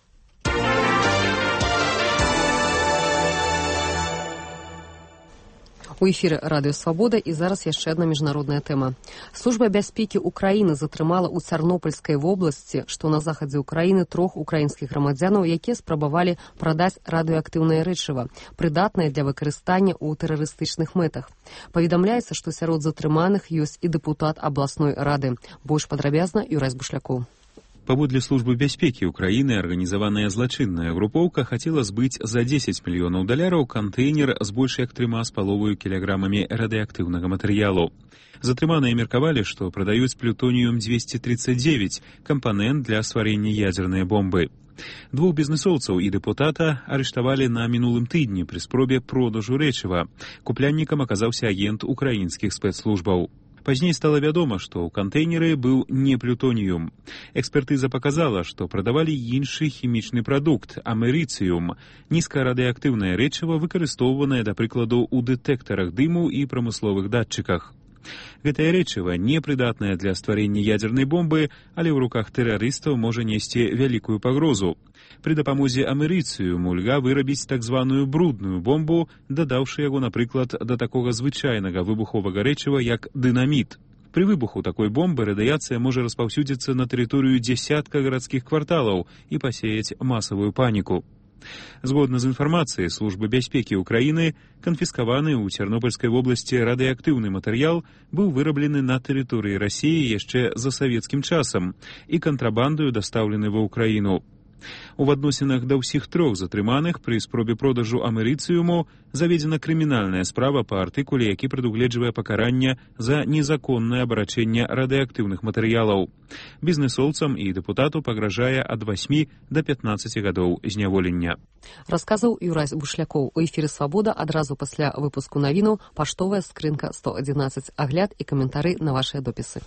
У эфіры радыё «Свабода» і зараз яшчэ адна міжнародная тэма. Служба бяспекі Украіны затрымала ў Цярнопольскай вобласці, што на захадзе Украіны, трох украінскіх грамадзянаў, якія спрабавалі прадаць радыеактыўнае рэчыва, прыдатнае для выкарыстання ў тэрарыстычных мэтах. Паведамляецца, што сярод затрыманых ёсць і дэпутат абласной рады. Больш падрабязна Юрай Бушлякоў. Паводле службы бяспекі Украіны арганізаваная злачынная групоўка хацела збыць за дзесяць мільёнаў даляраў кантэйнер з больш як трыма з паловаю кілаграмамі радыеактыўнага матэрыялу. Затрыманыя меркавалі, што прадаюць плютоніум двести тридцать девять, кампанент для стварэння ядзернай бомбы. Двух бізнесоўцаў і дэпутата арыштавалі на мінулым тыдні пры спробе продажу рэчыва. Купляннікам аказаўся агент украінскіх спецслужбаў. Пазней стала вядома, што ў кантэйнеры быў не плютоніум. Экспертыза паказала, што прадавалі іншы хімічны прадукт – амерыцыум, нізкарадыеактыўнае рэчыва, выкарыстоўванае, да прыкладу, у дэтэктарах дыму і прамысловых датчыках. Гэтае рэчыва непрыдатнае для стварэння ядзернай бомбы, але ў руках тэрарыстаў можа несці вялікую пагрозу. Пры дапамозе амерыцыуму льга вырабіць так званую брудную бомбу, дадаўшы яго, напрыклад, да такога звычайнага выбуховага рэчыва, як дынаміт. Пры выбуху такой бомбы радыяцыя можа распаўсюдзіцца на тэрыторыю дзясятка гарадскіх кварталаў і пасеяць масавую паніку. Згодна з інфармацыяй службы бяспекі Украіны, канфіскаваны ў Цярнопольскай вобласці радыеактыўны матэрыял быў выраблены на тэрыторыі Расіі яшчэ за савецкім часам і кантрабандаю дастаўлены ва Ўкраіну. У адносінах да ўсіх трох затрыманых пры спробе продажу амерыцыуму заведзена крымінальная справа па артыкуле, які прадугледжвае пакаранне за незаконнае абарачэнне радыеактыўных матэрыялаў. Бізнэсоўцам і дэпутату пагражае ад васьмі да пятнаццаці гадоў зняволення. Расказаў Юрась Бушлякоў. У эфіры «Свабода» адразу пасля выпуску навінаў паштовая скрынка сто адзінаццаць. Агляд і каментары на вашыя допісы.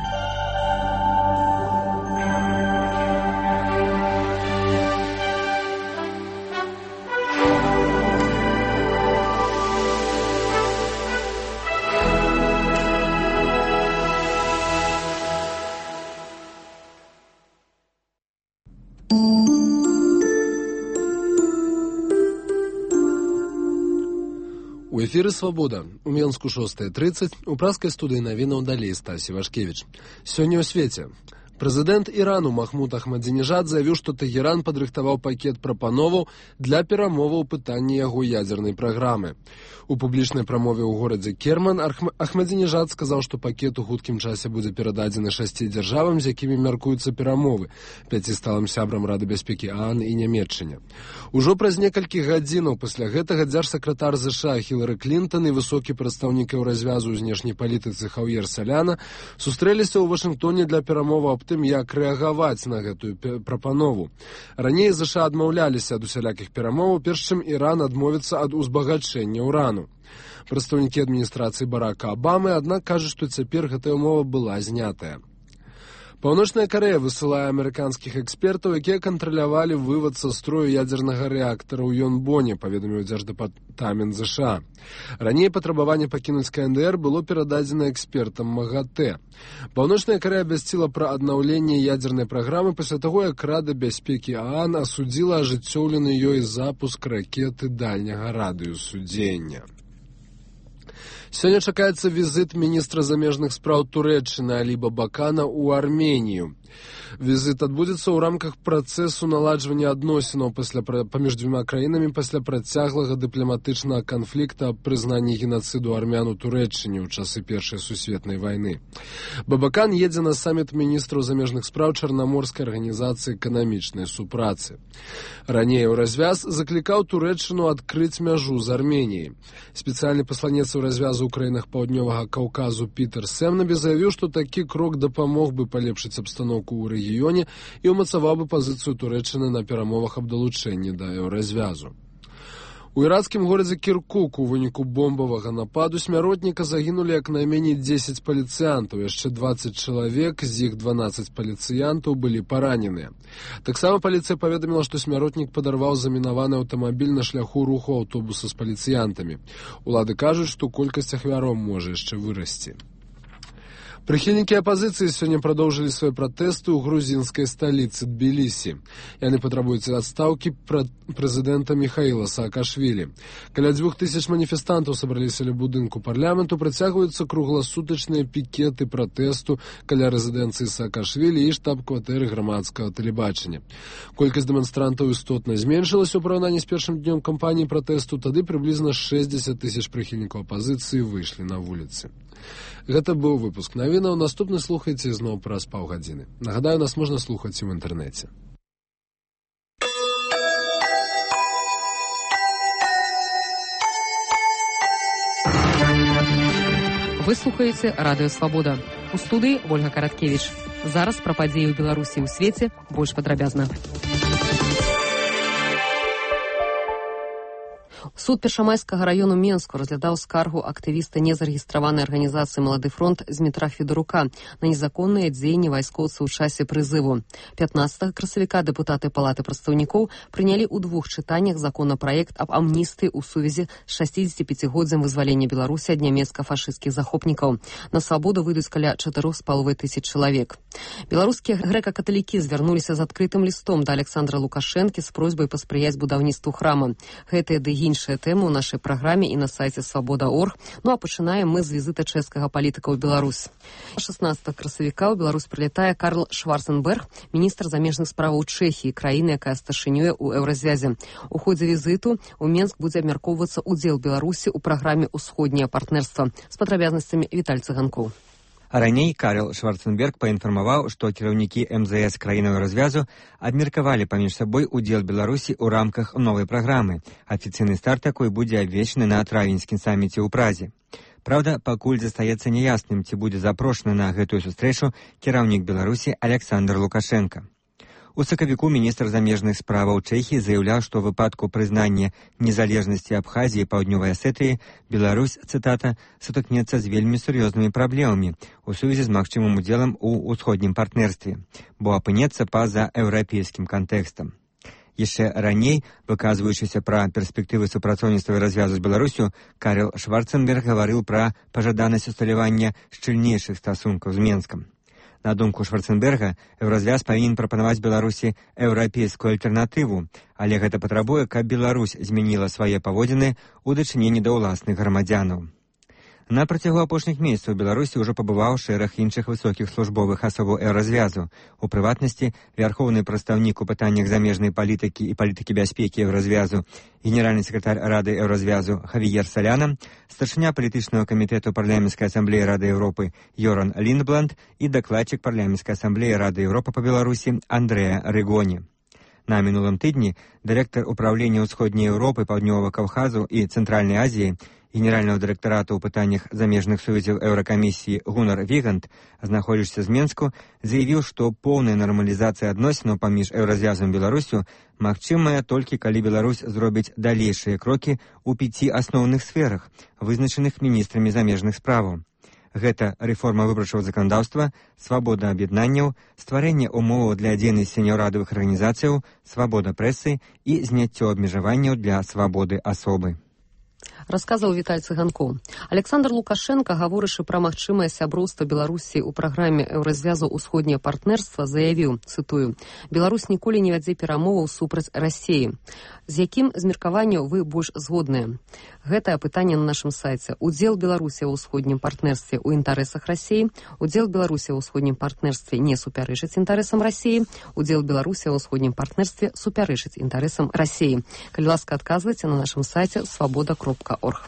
У эфіры «Свабода». У Менску шостая тридцать. У праскай студыі навінаў далей Стасі Вашкевіч. Сёння ў свеце. Прэзідэнт Ірану Махмуд Ахмадзінежад заявіў, што Тэгеран падрыхтаваў пакет прапановаў для перамоваў пытання яго ядзернай праграмы. У публічнай прамове ў горадзе Керман Ахмадзінежад сказаў, што пакет у хуткім часе будзе перададзены шасці дзяржавам, з якімі мяркуюцца перамовы, пяці сталым сябрам Рады бяспекі ААН і Нямецчыне. Ужо праз некалькі гадзінаў пасля гэтага дзяржсакратар ЗША Хілары Клінтон і высокі прадстаўнік еўразвязу ў знешняй палітыцы Хаўер Саляна сустрэліся ў Вашынгтоне для перамоваў аб тым, як рэагаваць на гэтую прапанову. Раней ЗША адмаўляліся ад усялякіх перамоваў, перш чым Іран адмовіцца ад узбагачэння ўрану. Прадстаўнікі адміністрацыі Барака Абамы, аднак, кажуць, што цяпер гэтая ўмова была знятая. Паўночная Карэя высылае амерыканскіх экспертаў, якія кантралявалі вывад са строю ядзернага рэактара ў Йонбоне, паведаміў дзярждэпартамент ЗША. Раней патрабаванне пакінуць КНДР было перададзена экспертам МАГАТЭ. Паўночная Карэя абвясціла пра аднаўленне ядзернай праграмы пасля таго, як Рада бяспекі ААН асудзіла ажыццёўлены ёй запуск ракеты дальняга радыусу дзеяння. Сёння чакаецца візіт міністра замежных спраў Турэччыны Алі Бабакана ў Арменію. Візіт адбудзецца ў рамках працэсу наладжвання адносінаў пасля паміж дзвюма краінамі пасля працяглага дыпламатычнага канфлікта аб прызнанні генацыду армян у Турэччыне ў часы Першай сусветнай вайны. Бабакан едзе на саміт міністраў замежных спраў Чарнаморскай арганізацыі эканамічнай супрацы. Раней Еўразвяз заклікаў Турэччыну адкрыць мяжу з Арменіяй. Спецыяльны пасланец Еўразвязу ў краінах паўднёвага Каўказу Пітер Сэмнабі заявіў, што такі крок дапамог бы палепшыць абстаноўку ў рэгіёне і ўмацаваў бы пазіцыю Турэччыны на перамовах аб далучэнні да Еўразвязу. У ірацкім горадзе Кіркук у выніку бомбавага нападу смяротніка загінулі як найменей дзесяць паліцыянтаў, яшчэ дваццаць чалавек, з іх дванаццаць паліцыянтаў былі параненыя. Таксама паліцыя паведаміла, што смяротнік падарваў замінаваны аўтамабіль на шляху руху аўтобуса з паліцыянтамі. Улады кажуць, што колькасць ахвяраў можа яшчэ вырасці. Прыхільнікі апазіцыі сёння прадоўжылі свае пратэсты ў грузінскай сталіцы Тбілісі. Яны патрабуюць адстаўкі прэзідэнта Міхаіла Саакашвілі. Каля дзвюх тысяч маніфестантаў сабраліся ля будынку парламенту, працягваюцца кругласутачныя пікеты пратэсту каля рэзідэнцыі Саакашвілі і штаб-кватэры грамадскага тэлебачання. Колькасць дэманстрантаў істотна зменшылася ў параўнанні з першым днём кампаніі пратэсту, тады прыблізна шэсцьдзесят тысяч прыхільнікаў апазіцыі выйшлі на вуліцы. Гэта быў выпуск навінаў. Наступны слухайце зноў праз паўгадзіны. Нагадаю, нас можна слухаць і ў інтэрнэце. Вы слухаеце радыё «Свабода». У студыі Ольга Караткевіч. Зараз пра падзеі ў Беларусі і ў свеце больш падрабязна. Суд Першамайскага раёну Менску разглядаў скаргу актывіста незарэгістраванай арганізацыі «Малады фронт» Змітра Федарука на незаконныя дзеянні вайскоўцаў у часе прызыву. пятнаццатага красавіка дэпутаты Палаты прадстаўнікоў прынялі ў двух чытаннях законапраект аб амністыі ў сувязі з шасцідзесяціпяцігоддзям вызвалення Беларусі ад нямецка-фашысцкіх захопнікаў. На свабоду выйдуць каля чатырох з паловай тысяч чалавек. Беларускія грэка-каталікі звярнуліся з адкрытым лістом да Александра Лукашэнкі з просьбай паспрыяць будаўніцтву храма. Гэтыя ды іншыя тэмы ў нашай праграме і на сайце свабода точка орг. Ну а пачынаем мы з візіта чэшскага палітыка ў Беларусь. шаснаццатага красавіка ў Беларусь прылятае Карл Шварценберг, міністр замежных справаў Чэхіі, краіны, якая старшынюе ў Еўразвязе. У ходзе візіту ў Менск будзе абмяркоўвацца ўдзел Беларусі ў праграме «Усходняе партнерства». З падрабязнасцямі Віталь Цыганкоў. Раней Карл Шварценберг паінфармаваў, што кіраўнікі эм зэ эс краінаў развязу абмеркавалі паміж сабой удзел Беларусі ў рамках новай праграмы. Афіцыйны старт такой будзе абвешчаны на травеньскім саміце ў Празе. Праўда, пакуль застаецца няясным, ці будзе запрошаны на гэтую сустрэчу кіраўнік Беларусі Александр Лукашенко. У сакавіку міністр замежных справаў Чэхіі заяўляў, што ў выпадку прызнання незалежнасці Абхазіі і Паўднёвай Асетыі Беларусь, цытата, сутыкнецца з вельмі сур'ёзнымі праблемамі у сувязі з магчымым удзелам у ўсходнім партнерстве, бо апынецца па-за еўрапейскім кантэкстам. Яшчэ раней, выказваючыся пра перспектывы супрацоўніцтва і развязу з Беларусю, Карл Шварценберг гаварыў пра пажаданасць усталявання шчыльнейшых стасункаў з Менскам. На думку Шварценберга, еўразвяз павінен прапанаваць Беларусі еўрапейскую альтэрнатыву, але гэта патрабуе, каб Беларусь змяніла свае паводзіны ў дачыненні да ўласных грамадзянаў. На працягу апошніх месяцаў у Беларусі ўжо пабываў шэраг іншых высокіх службовых асобаў еўразвязу. У прыватнасці, вярхоўны прадстаўнік у пытаннях замежнай палітыкі і палітыкі бяспекі еўразвязу, генеральны сакратар Рады еўразвязу Хавіер Саляна, старшыня палітычнага камітэту парламенцкай асамблеі Рады Еўропы Йоран Ліндбланд і дакладчык парламенцкай асамблеі Рады Еўропы па Беларусі Андрэа Рыгоні. На мінулым тыдні дырэктар управлення ўсходняй Еўропы, Паўднёвага Каўказу і Цэнтральнай Азіі, генерального дырэктарата ў пытаннях замежных сувязяў Еўракамісіі Гунар Вігант, знаходзячыся з Менску, заявіў, што поўная нармалізацыя адносінаў паміж еўразвязам і Беларусю магчымая толькі калі Беларусь зробіць далейшыя крокі ў пяці асноўных сферах, вызначаных міністрамі замежных справаў. Гэта рэформа выбарчага заканадаўства, свабода аб'яднанняў, стварэнне умоваў для дзейнасці няўрадавых арганізацыяў, свабода прэсы і зняццё абмежаванняў для свабоды асобы. Расказаў Віталь Цыганкоў. Александр Лукашенко, гаворышы пра магчымае сяброўства Беларусі ў праграме еўразвязу ўсходняе партнерства, заявіў, цытую, «Беларусь ніколі не вядзе перамоваў супраць Расіі. З якім змеркаваннем вы больш згодныя?» Гэтае пытанне на нашым сайце. Удзел Беларусі ў ўсходнім партнерстве ў інтарэсах Расіі, удзел Беларусі ў ўсходнім партнерстве не супярэчыць інтарэсам Расіі, удзел Беларусі ў ўсходнім партнерстве супярэчыць інтарэсам Расіі. Калі ласка, адказвайце на нашым сайце свабода кропка орг.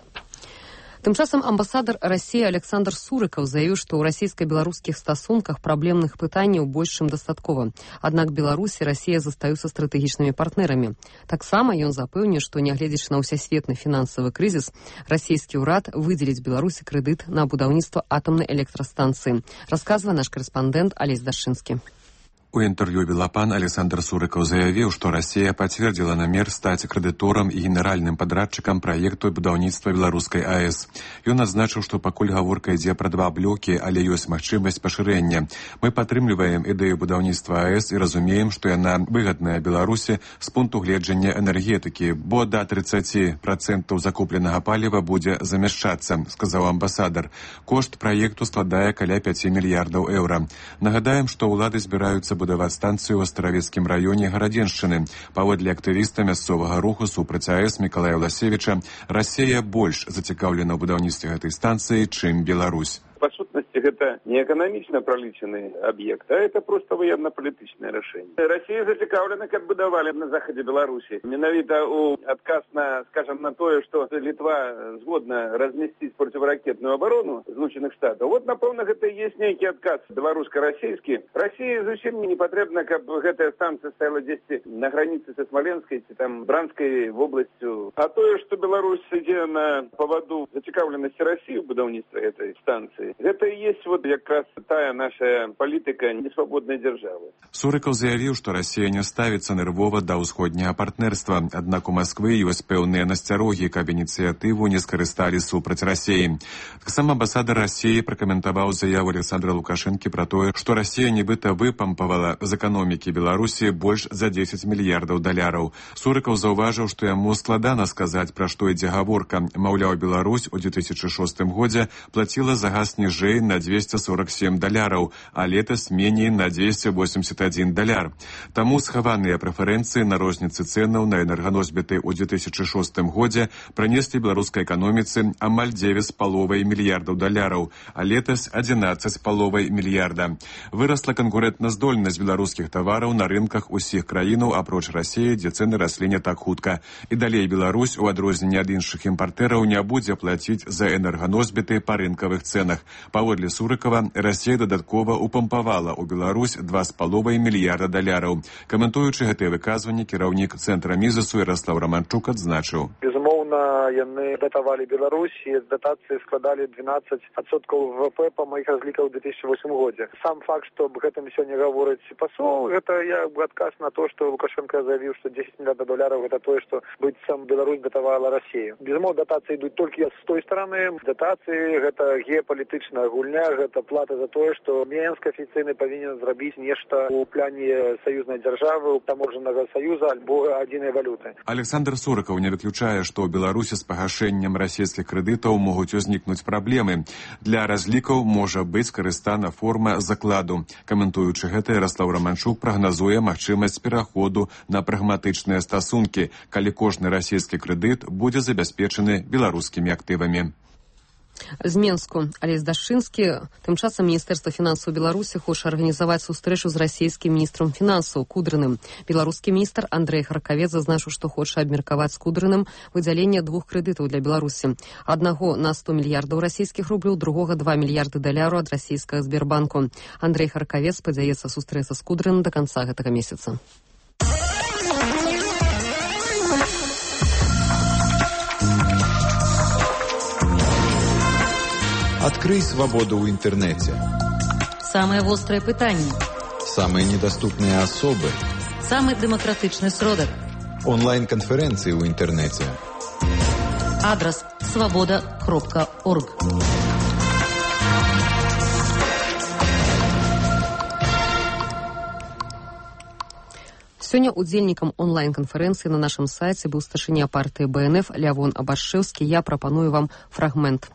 Тым часам амбасадар Расіі Александр Сурыкаў заявіў, што ў расійска-беларускіх стасунках праблемных пытанняў больш, чым дастаткова. Аднак Беларусь і Расія застаюцца стратэгічнымі партнерамі. Таксама ён запэўніў, што, нягледзячы на ўсесветны фінансавы крызіс, расійскі ўрад выдзеліць Беларусі крэдыт на будаўніцтва атамнай электрастанцыі. Расказвае наш корэспандэнт Алесь Дашчынскі. У інтэрв'ю Белапан Александр Сурыкаў заявіў, што Расія пацвердзіла намер стаць крэдыторам і генеральным падрадчыкам праекту будаўніцтва беларускай АЭС. Ён адзначыў, што пакуль гаворка ідзе пра два блокі, але ёсць магчымасць пашырэння. Мы падтрымліваем ідэю будаўніцтва АЭС і разумеем, што яна выгадная Беларусі з пункту гледжання энергетыкі, бо да тридцать процентов закупленага паліва будзе замяшчацца, сказаў амбасадар. Кошт праекту складае каля пяти мільярдаў еўра. Нагадаем, што ўлады збіраюцца будаваць станцыю ў астравецкім раёне Гарадзеншчыны. Паводле актывіста мясцовага руху супраць АЭС Мікалая Власевіча, Расія больш зацікаўлена ў будаўніцтве гэтай станцыі, чым Беларусь. По сутности, это не экономично проліченный объект, а это просто военно-политичное решение. Россия зацікавлена, как будовали на заходе Беларуси. Менавіта у отказ на, скажем, на то, что Литва сгодна разместить противоракетную оборону Злученных Штатов. Вот, напомню, это и есть некий отказ белорусско-российский. России зачем не потребно, как эта станция стояла здесь на границе со Смоленской, там, Бранской областью. А то, что Беларусь, идя на поводу зацікавленности России в будаўніцтве этой станции, это и есть вот как раз тая наша палітыка несвабоднай дзяржавы. Сурыкаў заявіў, што Расія не ставіцца нервова да ўсходняга партнерства, аднак у Масквы ёсць пэўныя насцярогі, каб ініцыятыву не скарысталі супраць Расіі. Таксама амбасадар Расіі пракаментаваў заяву Александра Лукашэнкі пра тое, што Расія нібыта выпампавала з эканомікі Беларусі больш за дзесяць мільярдаў даляраў. Сурыкаў заўважыў, што яму складана сказаць, пра што ідзе гаворка. Маўляў, Беларусь у две тысячи шостым годзе плаціла за газ ніжэй на двести сорок семь даляраў, а летась меней на двести восемьдесят один даляр. Таму схаваныя прэферэнцыі на розніцы цэнаў на энерганосьбіты ў две тысячи шостым годзе прынеслі беларускай эканоміцы амаль девять з паловай мільярдаў даляраў, а летась одиннадцать з паловай мільярда. Вырасла канкурэнтназдольнасць беларускіх тавараў на рынках усіх краінаў, апроч Расіі, дзе цэны раслі не так хутка. І далей Беларусь, у адрозненне ад іншых імпартэраў, не будзе плаціць за энерганосьбіты па рынкавых цэнах. Паводле Паводле Сурыкова, Расія дадаткова упампавала ў Беларусь два з паловай мільярда даляраў. Каментуючы гэтыя выказванні, кіраўнік цэнтра Мізасу Ярослаў Раманчук адзначыў. Безумоўна, яны датавалі Беларусь, і датацыі складалі дванаццаць адсоткаў ВВП па маіх разліках у две тысячи восьмым годзе. Сам факт, што аб гэтым сёння гаворыць пасол, гэта як бы адказ на то, што Лукашенко заявіў, што дзесяць мільярдаў даляраў гэта тое, што быццам Беларусь датавала Расію. Безумоўна, датацыі ідуць толькі з той стороны. Датацыі гэта геапалітычная гульня, гэта плата за тое, што Мінск афіцыйна павінен зрабіць нешта ў пляне саюзнай дзяржавы, таможаннага саюза альбо адзінай валюты. Александр Сурыкаў не выключае, што ў Беларусі з пагашэннем расійскіх крэдытаў могуць узнікнуць праблемы. Для разлікаў можа быць скарыстана форма закладу. Каментуючы гэта, Ярослаў Раманчук прагназуе магчымасць пераходу на прагматычныя стасункі, калі кожны расійскі крэдыт будзе забяспечаны беларускімі актывамі. З Менску Алесь Дашчынскі. Тым часам Міністэрства фінансаў Беларусі хоча арганізаваць сустрэчу з расійскім міністрам фінансаў Кудрыным. Беларускі міністр Андрэй Харкавец зазначыў, што хоча абмеркаваць з Кудрыным выдзяленне двух крэдытаў для Беларусі. Аднаго на сто мільярдаў расійскіх рублёў, другога два мільярды даляраў ад расійскага Сбербанку. Андрэй Харкавец спадзяецца сустрэцца з Кудрыным да канца гэтага месяца. Открой свободу в интернете. Самое вострое пытание. Самые недоступные особы. Самый демократичный сродок. Онлайн-конференции в интернете. Адрес свобода кропка орг. Сёння удзельнікам онлайн-канферэнцыі на нашым сайце быў старшыня партыі Бэ Эн Эф Лявон Абашэўскі. Я прапаную вам фрагмент.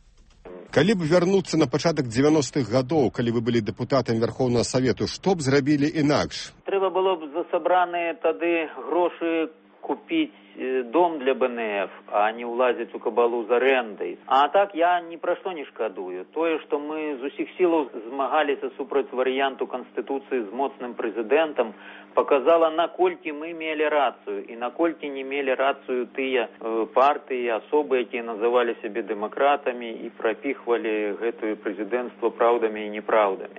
Калі б вярнуцца на пачатак дзевяностых гадоў, калі вы былі дэпутатам Верховнага Савету, што б зрабілі інакш? Трэба было б за сабраныя тады грошы купіць дом для Бэ Эн Эф, а не ўлазіць у кабалу з арэндай. А так я ні пра што не шкадую. Тое, што мы з усіх сілаў змагаліся супраць варыянту Канстытуцыі з моцным прэзідэнтам, показала, наколькі мы мелі рацыю і наколькі не мелі рацыю тыя э, партыі, асобы, якія называлі сябе дэмакратамі і прапіхвалі гэтую прэзідэнцтва праўдамі і непраўдамі.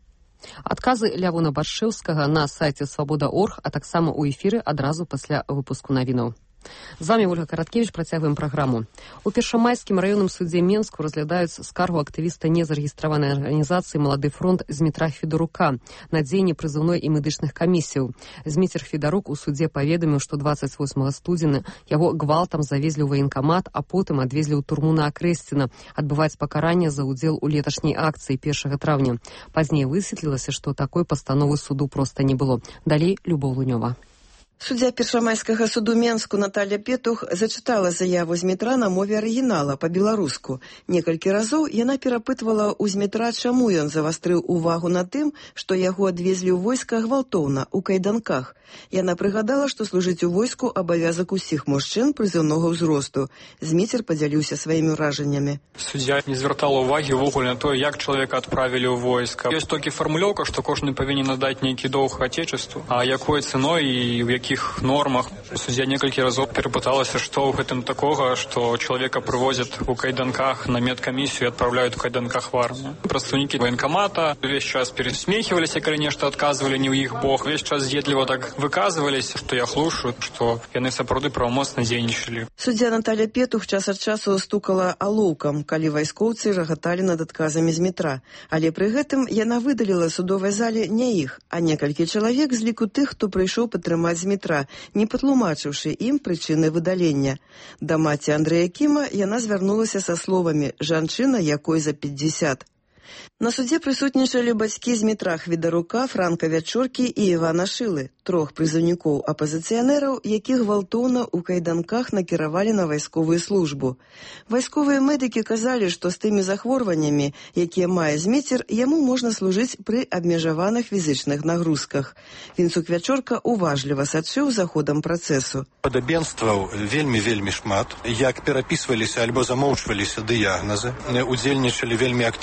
Адказы Лявона Баршэўскага на сайце свобода точка орг, а таксама ў эфіры адразу пасля выпуску навінаў. З вами Ольга Караткевич, працягваем праграму. У Першамайскім раённым судзе Менску разглядаюць скаргу актывіста незарэгістраванай арганізацыі «Малады фронт» Змітра Федарука на дзеянні прызыўной і медычных камісіяў. Зміцер Федарук у судзе паведаміў, што дваццаць восьмага студзеня яго гвалтам завезлі ў ваенкамат, а потым адвезлі ў турму на Акрэсціна адбываць пакаранне за ўдзел у леташняй акцыі першага траўня. Пазней высветлілася, што такой пастановы суду проста не было. Далей Любоў Лунёва. Суддзя Першамайскага суду Менску Наталья Петух зачытала заяву Змітра на мове арыгінала па-беларуску. Некалькі разоў яна перапытвала ў Змітра, чаму ён завастрыў увагу на тым, што яго адвезлі ў войска гвалтоўна, у кайданках. Яна прыгадала, што служыць у войску абавязак усіх мужчын прызыўнога ўзросту. Зміцер падзяліўся сваімі ўражаннямі. Суддзя не звяртала ўвагі ўвогуле на тое, як чалавека адправілі ў войска. Ёсць толькі фармулёўка, што кожны павінен надаць нейкі доўг Отечеству, а якой цэной і ў якіх нормах. Суддзя некалькі разоў перапыталася, што ў гэтым такога, што чалавека прывозяць у кайданках на медкамісію і адпраўляюць у кайданках в армію. Прадстаўнікі ваенкамата увесь час пересмехиваліся, калі нешта адказвалі не ў іх бог. Увесь час з'едліва так выказваліся, што я хлушу, што яны сапраўды правамоцна дзейнічалі. Суддзя Наталья Петух час ад часу стукала алоўкам, калі вайскоўцы рагаталі над адказамі Змітра. Але пры гэтым яна выдаліла судовай зале не іх, а некалькі чалавек з ліку тых, хто прыйшоў падтрымаць Змітра, не патлумачыўшы ім прычыны выдалення. Да маці Андрэя Кіма яна звярнулася са словамі «жанчына, якой за пятьдесят». На судзе прысутнічалі бацькі Змітра Федарука, Франка Вячоркі і Івана Шылы, трох прызыўнікоў апазіцыянераў, якіх гвалтоўна ў кайданках накіравалі на вайсковую службу. Вайсковыя медыкі казалі, што з тымі захворваннямі, якія мае Зміцер, яму можна служыць пры абмежаваных фізічных нагрузках. Вінцук Вячорка уважліва сачыў за ходам працэсу. Падабенстваў вельмі-вельмі шмат. Як перапісваліся альбо замоўчваліся дыягназы, удзельнічалі вельмі актыўна людзі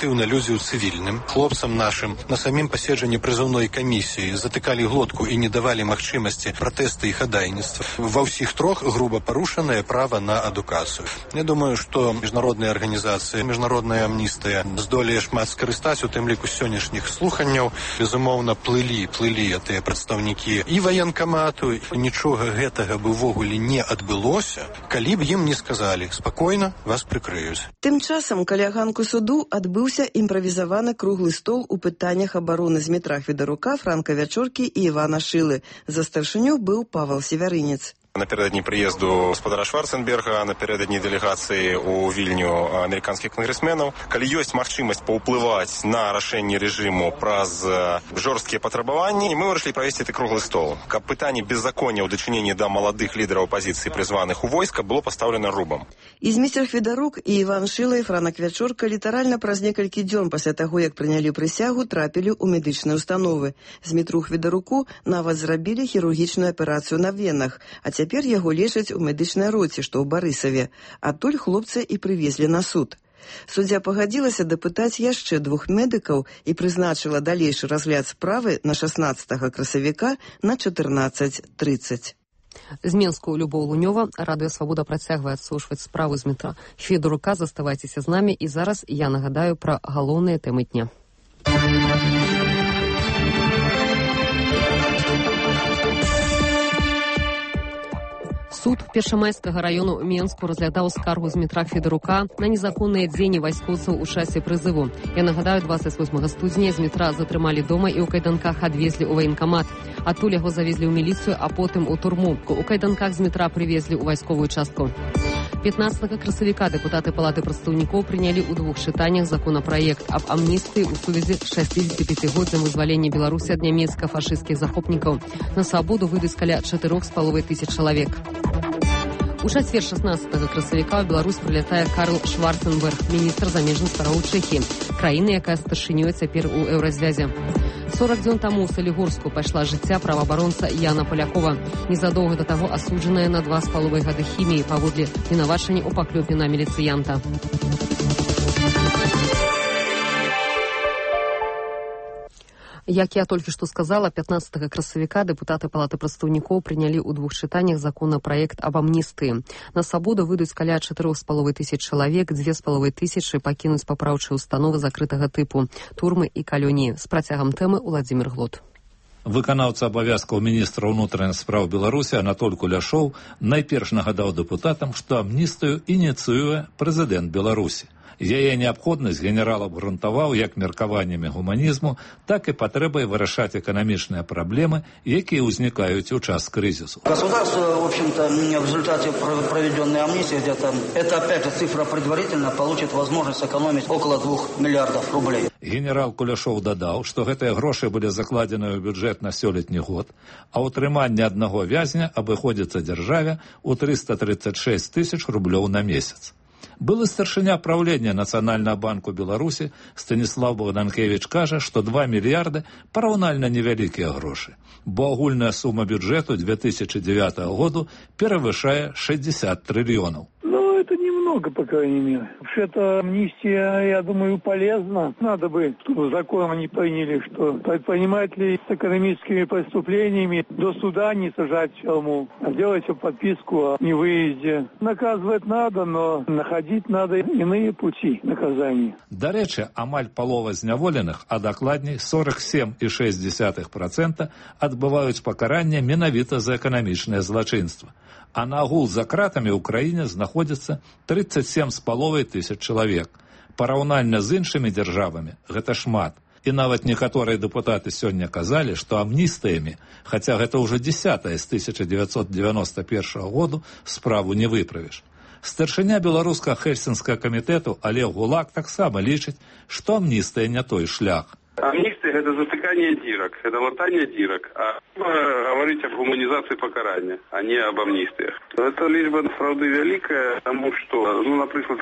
ездзіў цывільным, хлопцам нашым на самім паседжанні прызыўной камісіі затыкалі глотку і не давалі магчымасці пратэста і хадайніцтва. Ва ўсіх трох груба парушанае права на адукацыю. Я думаю, што міжнародныя арганізацыі, міжнародная амністыя здолее шмат скарыстаць, у тым ліку сённяшніх слуханняў. Безумоўна, плылі, плылі тыя прадстаўнікі і ваенкамату. Нічога гэтага бы ўвогуле не адбылося, калі б ім не сказалі: спакойна, вас прыкрыюць. Тым часам каля ганку суду адбыўся імправізаваны круглы стол у пытаннях абароны Змітра Хведарука, Франка Вячоркі і Івана Шылы. За старшыню быў Павел Севярынец. Напередодні приїзду господара Шварценберга, напередодні делегації у Вільню американських конгресменів, коли є можливість повпливати на рішення режиму праз жорсткі потребування, ми вирішили провести цей круглий стол. Как питання беззаконня у дочиненні до молодих лідерів опозиції, призваних у війська, було поставлено рубом. І Зміцер Хведарук, і Іван Шыла, і Франак Вячорка літаральна праз некалькі дзён пасля таго, як прынялі прысягу, трапілі ў медычныя установы. Змітру Хведаруку нават зрабілі хірургічную аперацыю на венах, а цяпер яго лечаць у медычнай роце, што ў Барысаве. Адтуль хлопца і прывезлі на суд. Суддзя пагадзілася дапытаць яшчэ двух медыкаў і прызначыла далейшы разгляд справы на шаснаццатага красавіка на чатырнаццаць трыццаць. З Менску Любоў Лунёва, Радыё Свабода працягвае адслушваць справу Змітра Хведарука. Заставайцеся з намі, і зараз я нагадаю пра галоўныя тэмы дня. Суд Першамайскага раёну Менску разглядаў скаргу Змітра Хведарука на незаконныя дзеянні вайскоўцаў у часе прызыву. Я нагадаю, дваццаць восьмага студзеня Змітра затрымалі дома і ў кайданках адвезлі ў ваенкамат. Адтуль яго завезлі ў міліцыю, а потым у турму. У кайданках Змітра прывезлі ў вайсковую частку. пятнаццатага красавіка дэпутаты Палаты прадстаўнікоў прынялі ў двух чытаннях законапраект аб амністыі ў сувязі з шасцідзесяціпяцігоддзям вызвалення Беларусі ад нямецка-фашысцкіх захопнікаў. На свабоду выйдуць каля чатырох з паловай тысяч чалавек. У чацвер шаснаццатага красавіка ў Беларусь прылятае Карл Шварценберг, міністр замежных справаў Чэхіі, краіны, якая старшынёй цяпер у еўразвязе. сорок дзён таму ў Салігорску пайшла жыцця праваабаронца Яна Палякова, незадоўга да таго асуджаная на два з паловай гады хіміі паводле вінавачання ў паклёпе на міліцыянта. Як я толькі што сказала, пятнаццатага красавіка дэпутаты Палаты прадстаўнікоў прынялі ў двух чытаннях законапраект аб амністыі. На свабоду выйдуць каля чатырох з паловай тысяч чалавек, дзве з паловай тысячы пакінуць папраўчыя установы закрытага тыпу, турмы і калоніі. З працягам тэмы Уладзімір Глот. Выканаўца абавязкаў міністра ўнутраных спраў Беларусі Анатоль Куляшоў найперш нагадаў дэпутатам, што амністыю ініцыюе прэзідэнт Беларусі. Яе неабходнасць генерал абгрунтаваў як меркаваннямі гуманізму, так і патрэбай вырашаць эканамічныя праблемы, якія ўзнікаюць у час крызісу. Государство, в общем-то, в результате проведенной амнистии где-то, это опять же цифра предварительно, получит возможность экономить около двух миллиардов рублей. Генерал Куляшоў дадаў, што гэтыя грошы былі закладзены ў бюджэт на сёлетні год, а ўтрыманне аднаго вязня абыходзіцца дзяржаве ў трыста трыццаць шэсць тысяч рублёў на месяц. Былы старшыня правлення Нацыянальнага банку Беларусі Станіслав Богданкевіч кажа, што два мільярды параўнальна невялікія грошы, бо агульная сума бюджэту две тысячи девятого году перавышае шестьдесят триллионов. Ну, это немного, по крайней мере. Вообще-то амнистия, я думаю, полезна. Надо бы, чтобы закон они приняли, что предпринимателей с экономическими преступлениями до суда не сажать в тюрьму, а делать подписку о невыезде. Наказывать надо, но находить надо иные пути наказания. До речи, амаль полова зняволеных, а докладней сорок семь и шесть десятых процента адбываюць пакаранне менавіта за эканамічнае злачынства. А на агул за кратамі ў краіне знаходзіцца тридцать семь з паловай тысяч чалавек. Параўнальна з іншымі дзяржавамі гэта шмат. І нават некаторыя дэпутаты сёння казалі, што амністыямі, хаця гэта ўжо дзесятая з тысяча девятьсот девяносто первого году, справу не выправіш. Старшыня беларускага хельсінскага камітэту Олег Гулак таксама лічыць, што амністыя не той шлях. Амнистия – это затыкание дирок, это латание дирок. А говорить об гуманизации покарания, а не об амнистиях. Это лишь бы, правда, великая, потому что, ну, например,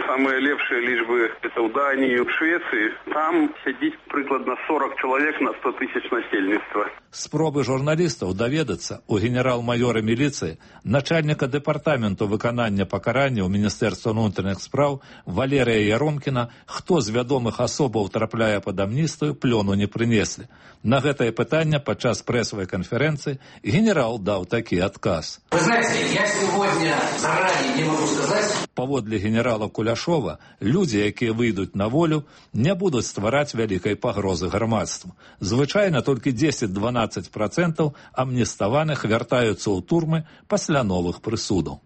Самые лепшие лічбы это ў Дании, в Швеции. Там сядзіць прыкладна сорок человек на сто тысяч насельніцтва. Спробы журналістаў даведацца у генерал-майора міліцыі, начальніка дэпартаменту выканання пакарання ў Міністэрства ўнутраных спраў Валерія Яромкіна, хто з вядомых асобаў трапляе пад амністыю, плёну не прынеслі. На гэтае пытанне падчас прэсавай канферэнцыі генерал даў такі адказ. Вы знаете, я сегодня заранее не могу сказать. Паводле генерала Куляшова, людзі, якія выйдуць на волю, не будуць ствараць вялікай пагрозы грамадству. Звычайна толькі дзесяць-дванаццаць працэнтаў амніставаных вяртаюцца ў турмы пасля новых прысудаў.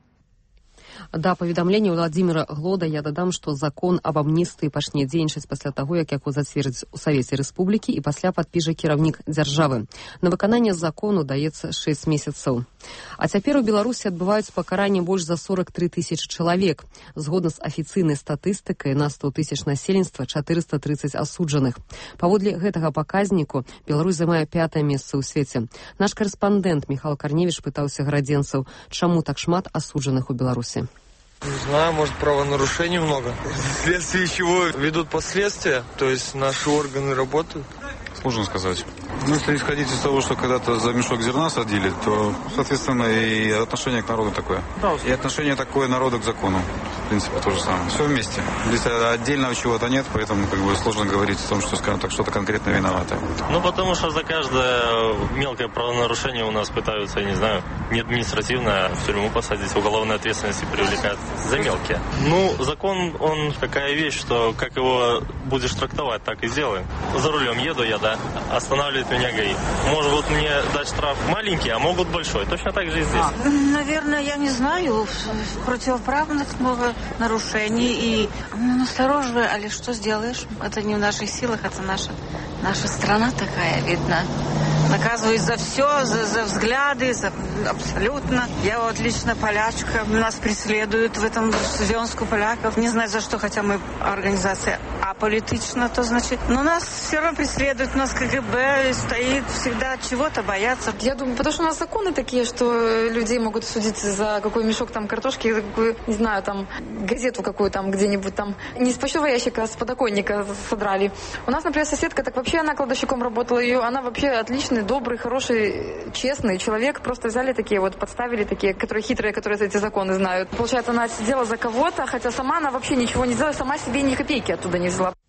Да паведамлення Владзіміра Глода я дадам, што закон аб амністыі пачне дзейнічаць пасля таго, як яго зацвердзяць у Савеце Рэспублікі і пасля падпіша кіраўнік дзяржавы. На выкананне закону даецца шэсць месяцаў. А цяпер у Беларусі адбываюць пакаранне больш за сорок тры тысячы чалавек. Згодна з афіцыйнай статыстыкай, на сто тысяч насельніцтва чатырыста трыццаць асуджаных. Паводле гэтага паказніку Беларусь займае пятае месца ў свеце. Наш карэспандэнт Міхал Карневіч пытаўся гарадзенцаў, чаму так шмат асуджаных у Беларусі. Не знаю, может, правонарушений много. Вследствие чего ведут последствия, то есть наши органы работают. Сложно сказать. Ну, если исходить из того, что когда-то за мешок зерна садили, то, соответственно, и отношение к народу такое. И отношение такое народа к закону. В принципе, то же самое. Все вместе. Здесь отдельного чего-то нет, поэтому как бы сложно говорить о том, что, скажем так, что-то конкретно виноватое. Ну, потому что за каждое мелкое правонарушение у нас пытаются, я не знаю, не административно, в тюрьму посадить, уголовной ответственности привлекают за мелкие. Ну, закон, он такая вещь, что как его будешь трактовать, так и сделай. За рулем еду я, да, останавливает меня ГАИ. Может вот мне дать штраф маленький, а могут большой. Точно так же и здесь. А, наверное, я не знаю, противоправных много нарушений и ну, настороживая, але что сделаешь? Это не в наших силах, это наша, наша страна такая, видно. Наказывают за все, за, за взгляды, за абсолютно. Я вот лично полячка, нас преследуют в этом Звёнску поляков. Не знаю за что, хотя мы организация аполитична, то значит. Но нас все равно преследуют, у нас КГБ стоит, всегда чего-то боятся. Я думаю, потому что у нас законы такие, что людей могут судить за какой мешок там картошки, за какую, не знаю, там газету какую там где-нибудь там. Не с почтового ящика, а с подоконника содрали. У нас, например, соседка, так вообще она кладовщиком работала, ее, она вообще отличный, добрый, хороший, честный человек. Просто взяли такие вот, подставили такие, которые хитрые, которые эти законы знают. Получается, она сидела за кого-то, хотя сама она вообще ничего не сделала, сама себе ни копейки оттуда не взяла.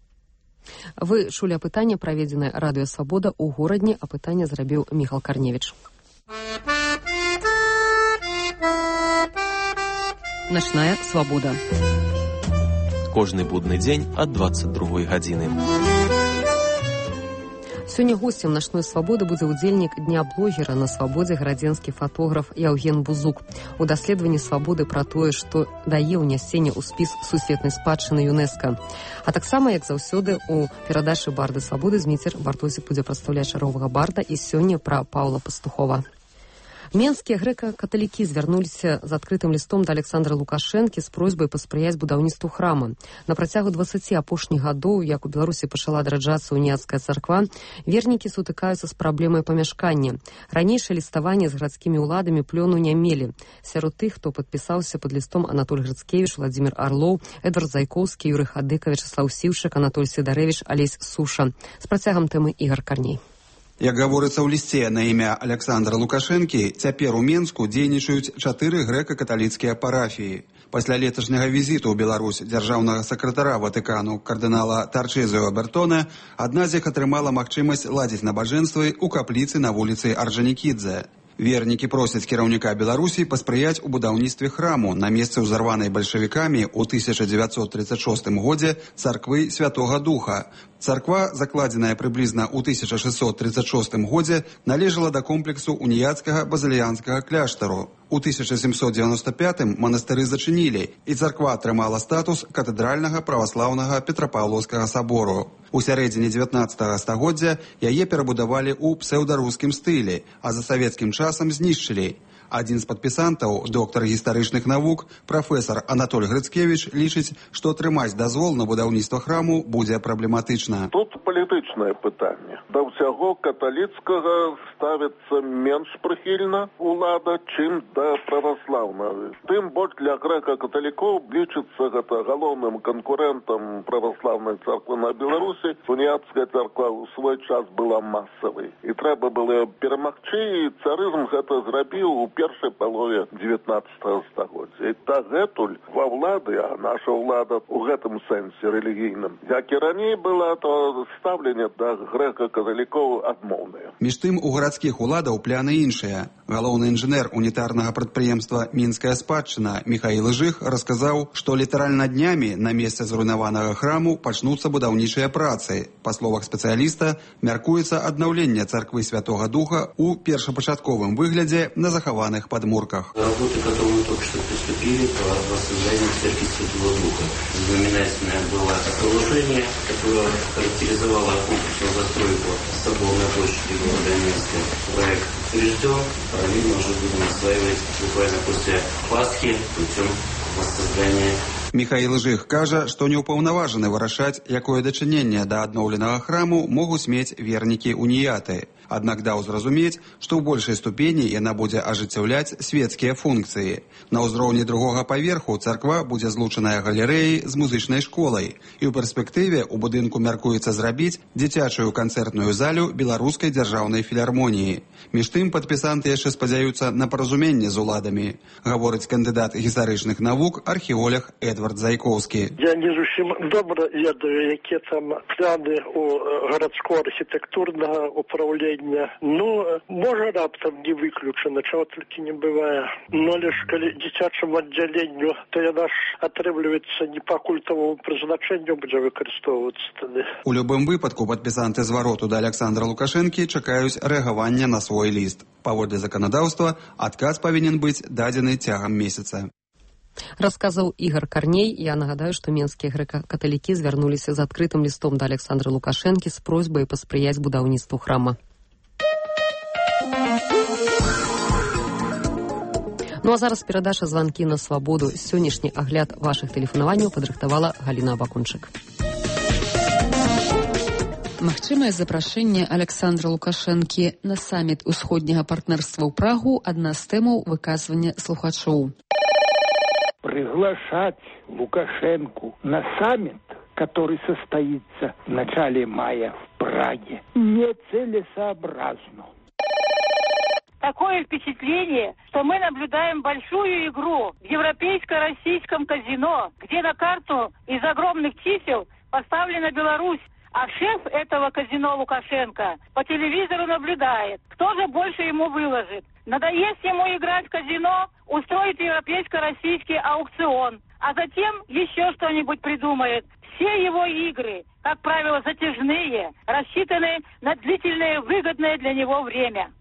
Вы чулі апытанне, праведзенае радыё Свабода ў горадні, апытанне зрабіў Міхал Карневіч. Начная свабода. Кожны будны дзень ад дваццаць другой гадзіны. Сёння госцем начной свабоды будзе удзельнік дня блогера на свабодзе гарадзенскі фатограф Яўген Бузук. У даследаванні свабоды пра тое, што дае ўнясенне ў спіс сусветнай спадчыны ЮНЕСКО. А таксама, як заўсёды, у перадачы барды свабоды Зміцер Бартосік будзе прадстаўляць чаровага барда і сёння пра Паўла Пастухова. Менскія грэка-каталікі звярнуліся з адкрытым лістом да Александра Лукашэнкі з просьбай паспрыяць будаўніцтву храма. На працягу дваццаці апошніх гадоў, як у Беларусі пачала адраджацца уніяцкая царква, вернікі сутыкаюцца з праблемай памяшкання. Ранейшае ліставанне з гарадскімі ўладамі плёну не мелі. Сярод тых, хто падпісаўся пад лістом Анатоль Грыцкевіч, Владзімір Арлоў, Эдвард Зайкоўскі, Юрый Хадыка, Вячеслаў Сіўшак, Анатоль Сідарэвіч, Алесь Суша. З працягам тэмы Ігар Карней. Як гаворыцца ў лісце на імя Александра Лукашэнкі, цяпер у Менску дзейнічаюць чатыры грэка-каталіцкія парафіі. Пасля леташняга візіту ў Беларусь дзяржаўнага сакратара Ватыкану кардынала Тарчэзіо Бертона, адна з іх атрымала магчымасць ладзіць набажэнствы ў капліцы на вуліцы Арджанікідзе. Вернікі просяць кіраўніка Беларусі паспрыяць у будаўніцтве храму на месцы ўзарванай бальшавікамі ў тысяча дзевяцьсот трыццаць шостым годзе царквы Святога Духа. Царква, закладзеная прыблізна ў тысяча шэсцьсот трыццаць шостым годзе, належала да комплексу уніяцкага базыльянскага кляштару. У тысяча сямсот дзевяноста пятым манастыры зачынілі, і царква атрымала статус катэдральнага праваслаўнага Петрапаўлаўскага сабору. У сярэдзіне дзевятнаццатага стагоддзя яе перабудавалі ў псеўдарускім стылі, а за савецкім часам знішчылі. Адзін з падпісантаў, доктар гістарычных навук, прафесар Анатоль Грыцкевіч, лічыць, што атрымаць дазвол на будаўніцтва храму будзе праблематычна. Тут палітычнае пытанне. Да ўсяго каталіцкага ставіцца менш прыхільна улада, чым да праваслаўнага. Тым больш для грэка-каталікоў лічыцца гэта галоўным канкурэнтам праваслаўнай царквы на Беларусі. Уніяцкая царква ў свой час была масавай. І трэба было перамагчы, і царызм гэта зрабіў у першай палове дзевятнаццатага стагоддзя. І дагэтуль ва ўлады, а наша ўлада ў гэтым сэнсе рэлігійным, як і раней была, то стаўленне да грэка-каталікоў адмоўнае. Між тым, у гарадскіх уладаў пляны іншыя. Галоўны інжынер унітарнага прадпрыемства «Мінская спадчына» Міхаіл Жых расказаў, што літаральна днямі на месцы зруйнаванага храму пачнуцца будаўнічыя працы. Па словах спецыяліста, мяркуецца аднаўленне царквы Святога Духа у першапачатковым выглядзе на захаваных падмурках. Работы, к которым мы только что приступили, по воссозданию церкви Святого Духа. Знаменательное было сооружение, которое характеризовало комплексную застройку соборной площади города Минска. Проект утвержден, параллельно уже будем осваивать буквально после Пасхи путем воссоздания. Міхаіл Жых кажа, што неўпаўнаважаны вырашаць, якое дачыненне да адноўленага храму могуць мець вернікі уніяты. Аднак даў зразумець, што ў большай ступені яна будзе ажыццяўляць свецкія функцыі. На ўзроўні другога паверху царква будзе злучаная галерэяй з музычнай школай. І ў перспектыве ў будынку мяркуецца зрабіць дзіцячую канцэртную залю беларускай дзяржаўнай філармоніі. Між тым, падпісанты яшчэ спадзяюцца на паразуменне з уладамі, гаворыць кандыдат гістарычных навук, археолог Эдвард Зайкоўскі. Я не зусім добра ведаю, якія там планы у гарадского архітэктурнага управлення. Ну, можа, раптам не выключана, чего толькі не бывае. Но лишь калі дзіцячаму аддзяленню, то яна ж атрымліваецца не па культавому прызначэнню будзе выкарыстоўвацца тады. У любым выпадку падпісанты звароту да Александра Лукашэнкі чакаюць рэагавання на свой ліст. Паводле заканадаўства, адказ павінен быць дадзены цягам месяца. Расказаў Ігор Карней. Я нагадаю, што менскія грэка-каталікі звярнуліся з адкрытым лістом да Александра Лукашэнкі з просьбай паспрыяць будаўніцтву храма. Ну а зараз перадача званкі на свабоду. Сённяшні агляд вашых тэлефанаванняў падрыхтавала Галіна Абакунчык. Магчымае запрашэнне Александра Лукашэнкі на саміт усходняга партнерства ў Прагу — адна з тэмаў выказвання слухачоў. Приглашать Лукашенку на саммит, который состоится в начале мая в Праге, нецелесообразно. Такое впечатление, что мы наблюдаем большую игру в европейско-российском казино, где на карту из огромных чисел поставлена Беларусь, а шеф этого казино Лукашенко по телевизору наблюдает, кто же больше ему выложит. Надоест ему играть в казино, устроит европейско-российский аукцион, а затем еще что-нибудь придумает. Все его игры, как правило, затяжные, рассчитаны на длительное выгодное для него время.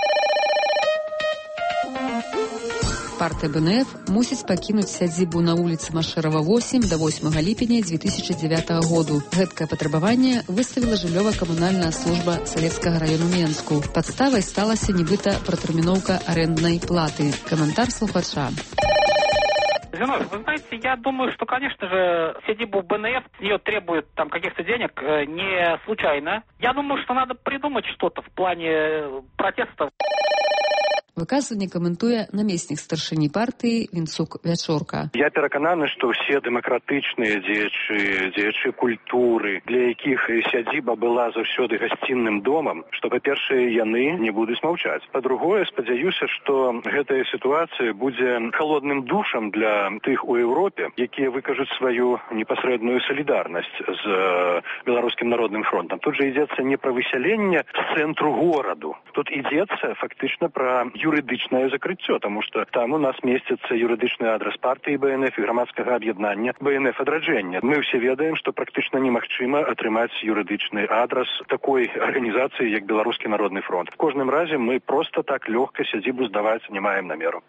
Партыя БНФ мусіць пакінуць сядзібу на вуліцы Машэрава восем да восьмага ліпеня дзве тысячы дзявятага году. Гэткае патрабаванне выставіла жыллёва-камунальная служба Савецкага раёну Менску. Падставай сталася нібыта пратэрміноўка арэнднай платы. Каментар слухача. Зиновий, вы знаете, я думаю, что, конечно же, сядибу БНФ, ее требует там каких-то денег не случайно. Я думаю, что надо придумать что-то в плане протестов. Выказванне каментуе намеснік старшыні партыі Вінцук Вячорка. Я перакананы, што ўсе дэмакратычныя дзеячы, дзеячы культуры, для якіх сядзіба была заўсёды гасцінным домам, што, па-першае, яны не будуць маўчаць. Па-другое, спадзяюся, што гэтая сітуацыя будзе халодным душам для тых у Еўропе, якія выкажуць сваю непасрэдную салідарнасць з беларускім народным фронтам. Тут жа ідзецца не пра высяленне з цэнтру гораду. Тут ідзецца фактычна пра юрыдычнае закрыццё, таму што там у нас месціцца юрыдычны адрас партыі БНФ і грамадскага аб'яднання БНФ адраджэння. Мы ўсе ведаем, што практычна немагчыма атрымаць юрыдычны адрас такой арганізацыі, як Беларускі народны фронт. В кожным разе мы проста так лёгка сядзібу здаваць не маем намеру.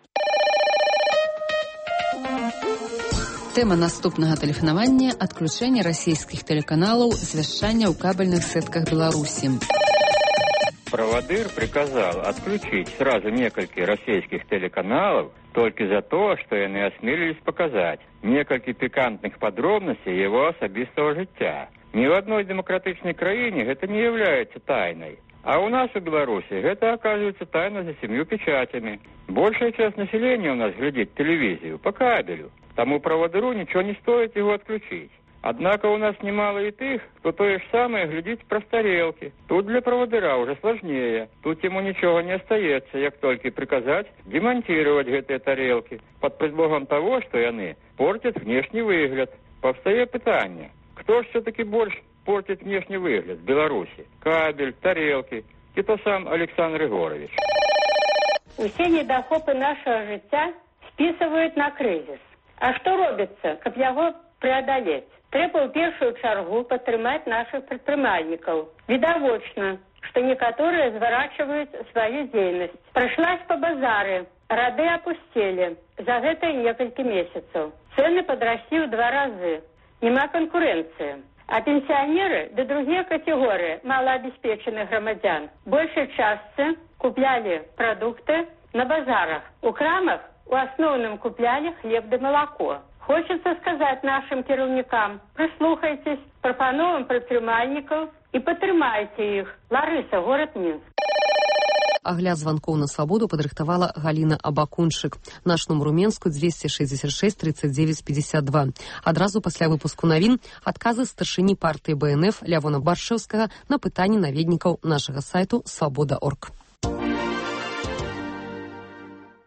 Тэма наступнага тэлефанавання — адключэнне расійскіх тэлеканалаў з вяшчання ў кабельных сетках Беларусі. Праводыр приказал отключить сразу несколько российских телеканалов только за то, что они осмелились показать несколько пикантных подробностей его особистого життя. Ни в одной демократичной краине это не является тайной. А у нас в Беларуси это оказывается тайна за семью печатями. Большая часть населения у нас глядит телевизию по кабелю. Тому проводыру ничего не стоит его отключить. Однако у нас немало и тех, кто то же самое глядит в просторелки. Тут для проводыра уже сложнее. Тут ему ничего не остается, як только приказать демонтировать эти тарелки под предлогом того, что они портят внешний выгляд. Повстає питання, кто же все-таки больше портит внешний выгляд в Беларуси? Кабель, тарелки, и то сам Александр Егорович. Усе недахопы нашего життя списывают на кризис. А что робится, каб яго преодолеть? Трэба ў першую чаргу падтрымаць наших прадпрымальнікаў. Відавочна, што некаторыя зварачваюць сваю дзейнасць. Прайшлась па базары, рады апусцелі за гэтыя некалькі месяцаў. Цэны падраслі ў два разы. Нема канкурэнцыі. А пенсионеры да другие категории малообеспеченных громадян большей части купляли продукты на базарах. У крамах у основном купляли хлеб да молоко. Хочется сказать нашим кіраўнікам, прислухайтесь к прапановам прадпрымальнікаў и падтрымайце их. Ларыса, город Минск. Агляд званкоў на свабоду падрыхтавала Галіна Абакунчык. Наш нумар у Менску двести шестьдесят шесть тридцать девять пятьдесят два. Адразу пасля выпуску навін адказы старшыні партыі Бэ Эн Эф Лявона Баршэўскага на пытанні наведнікаў нашага сайту свабода точка орг.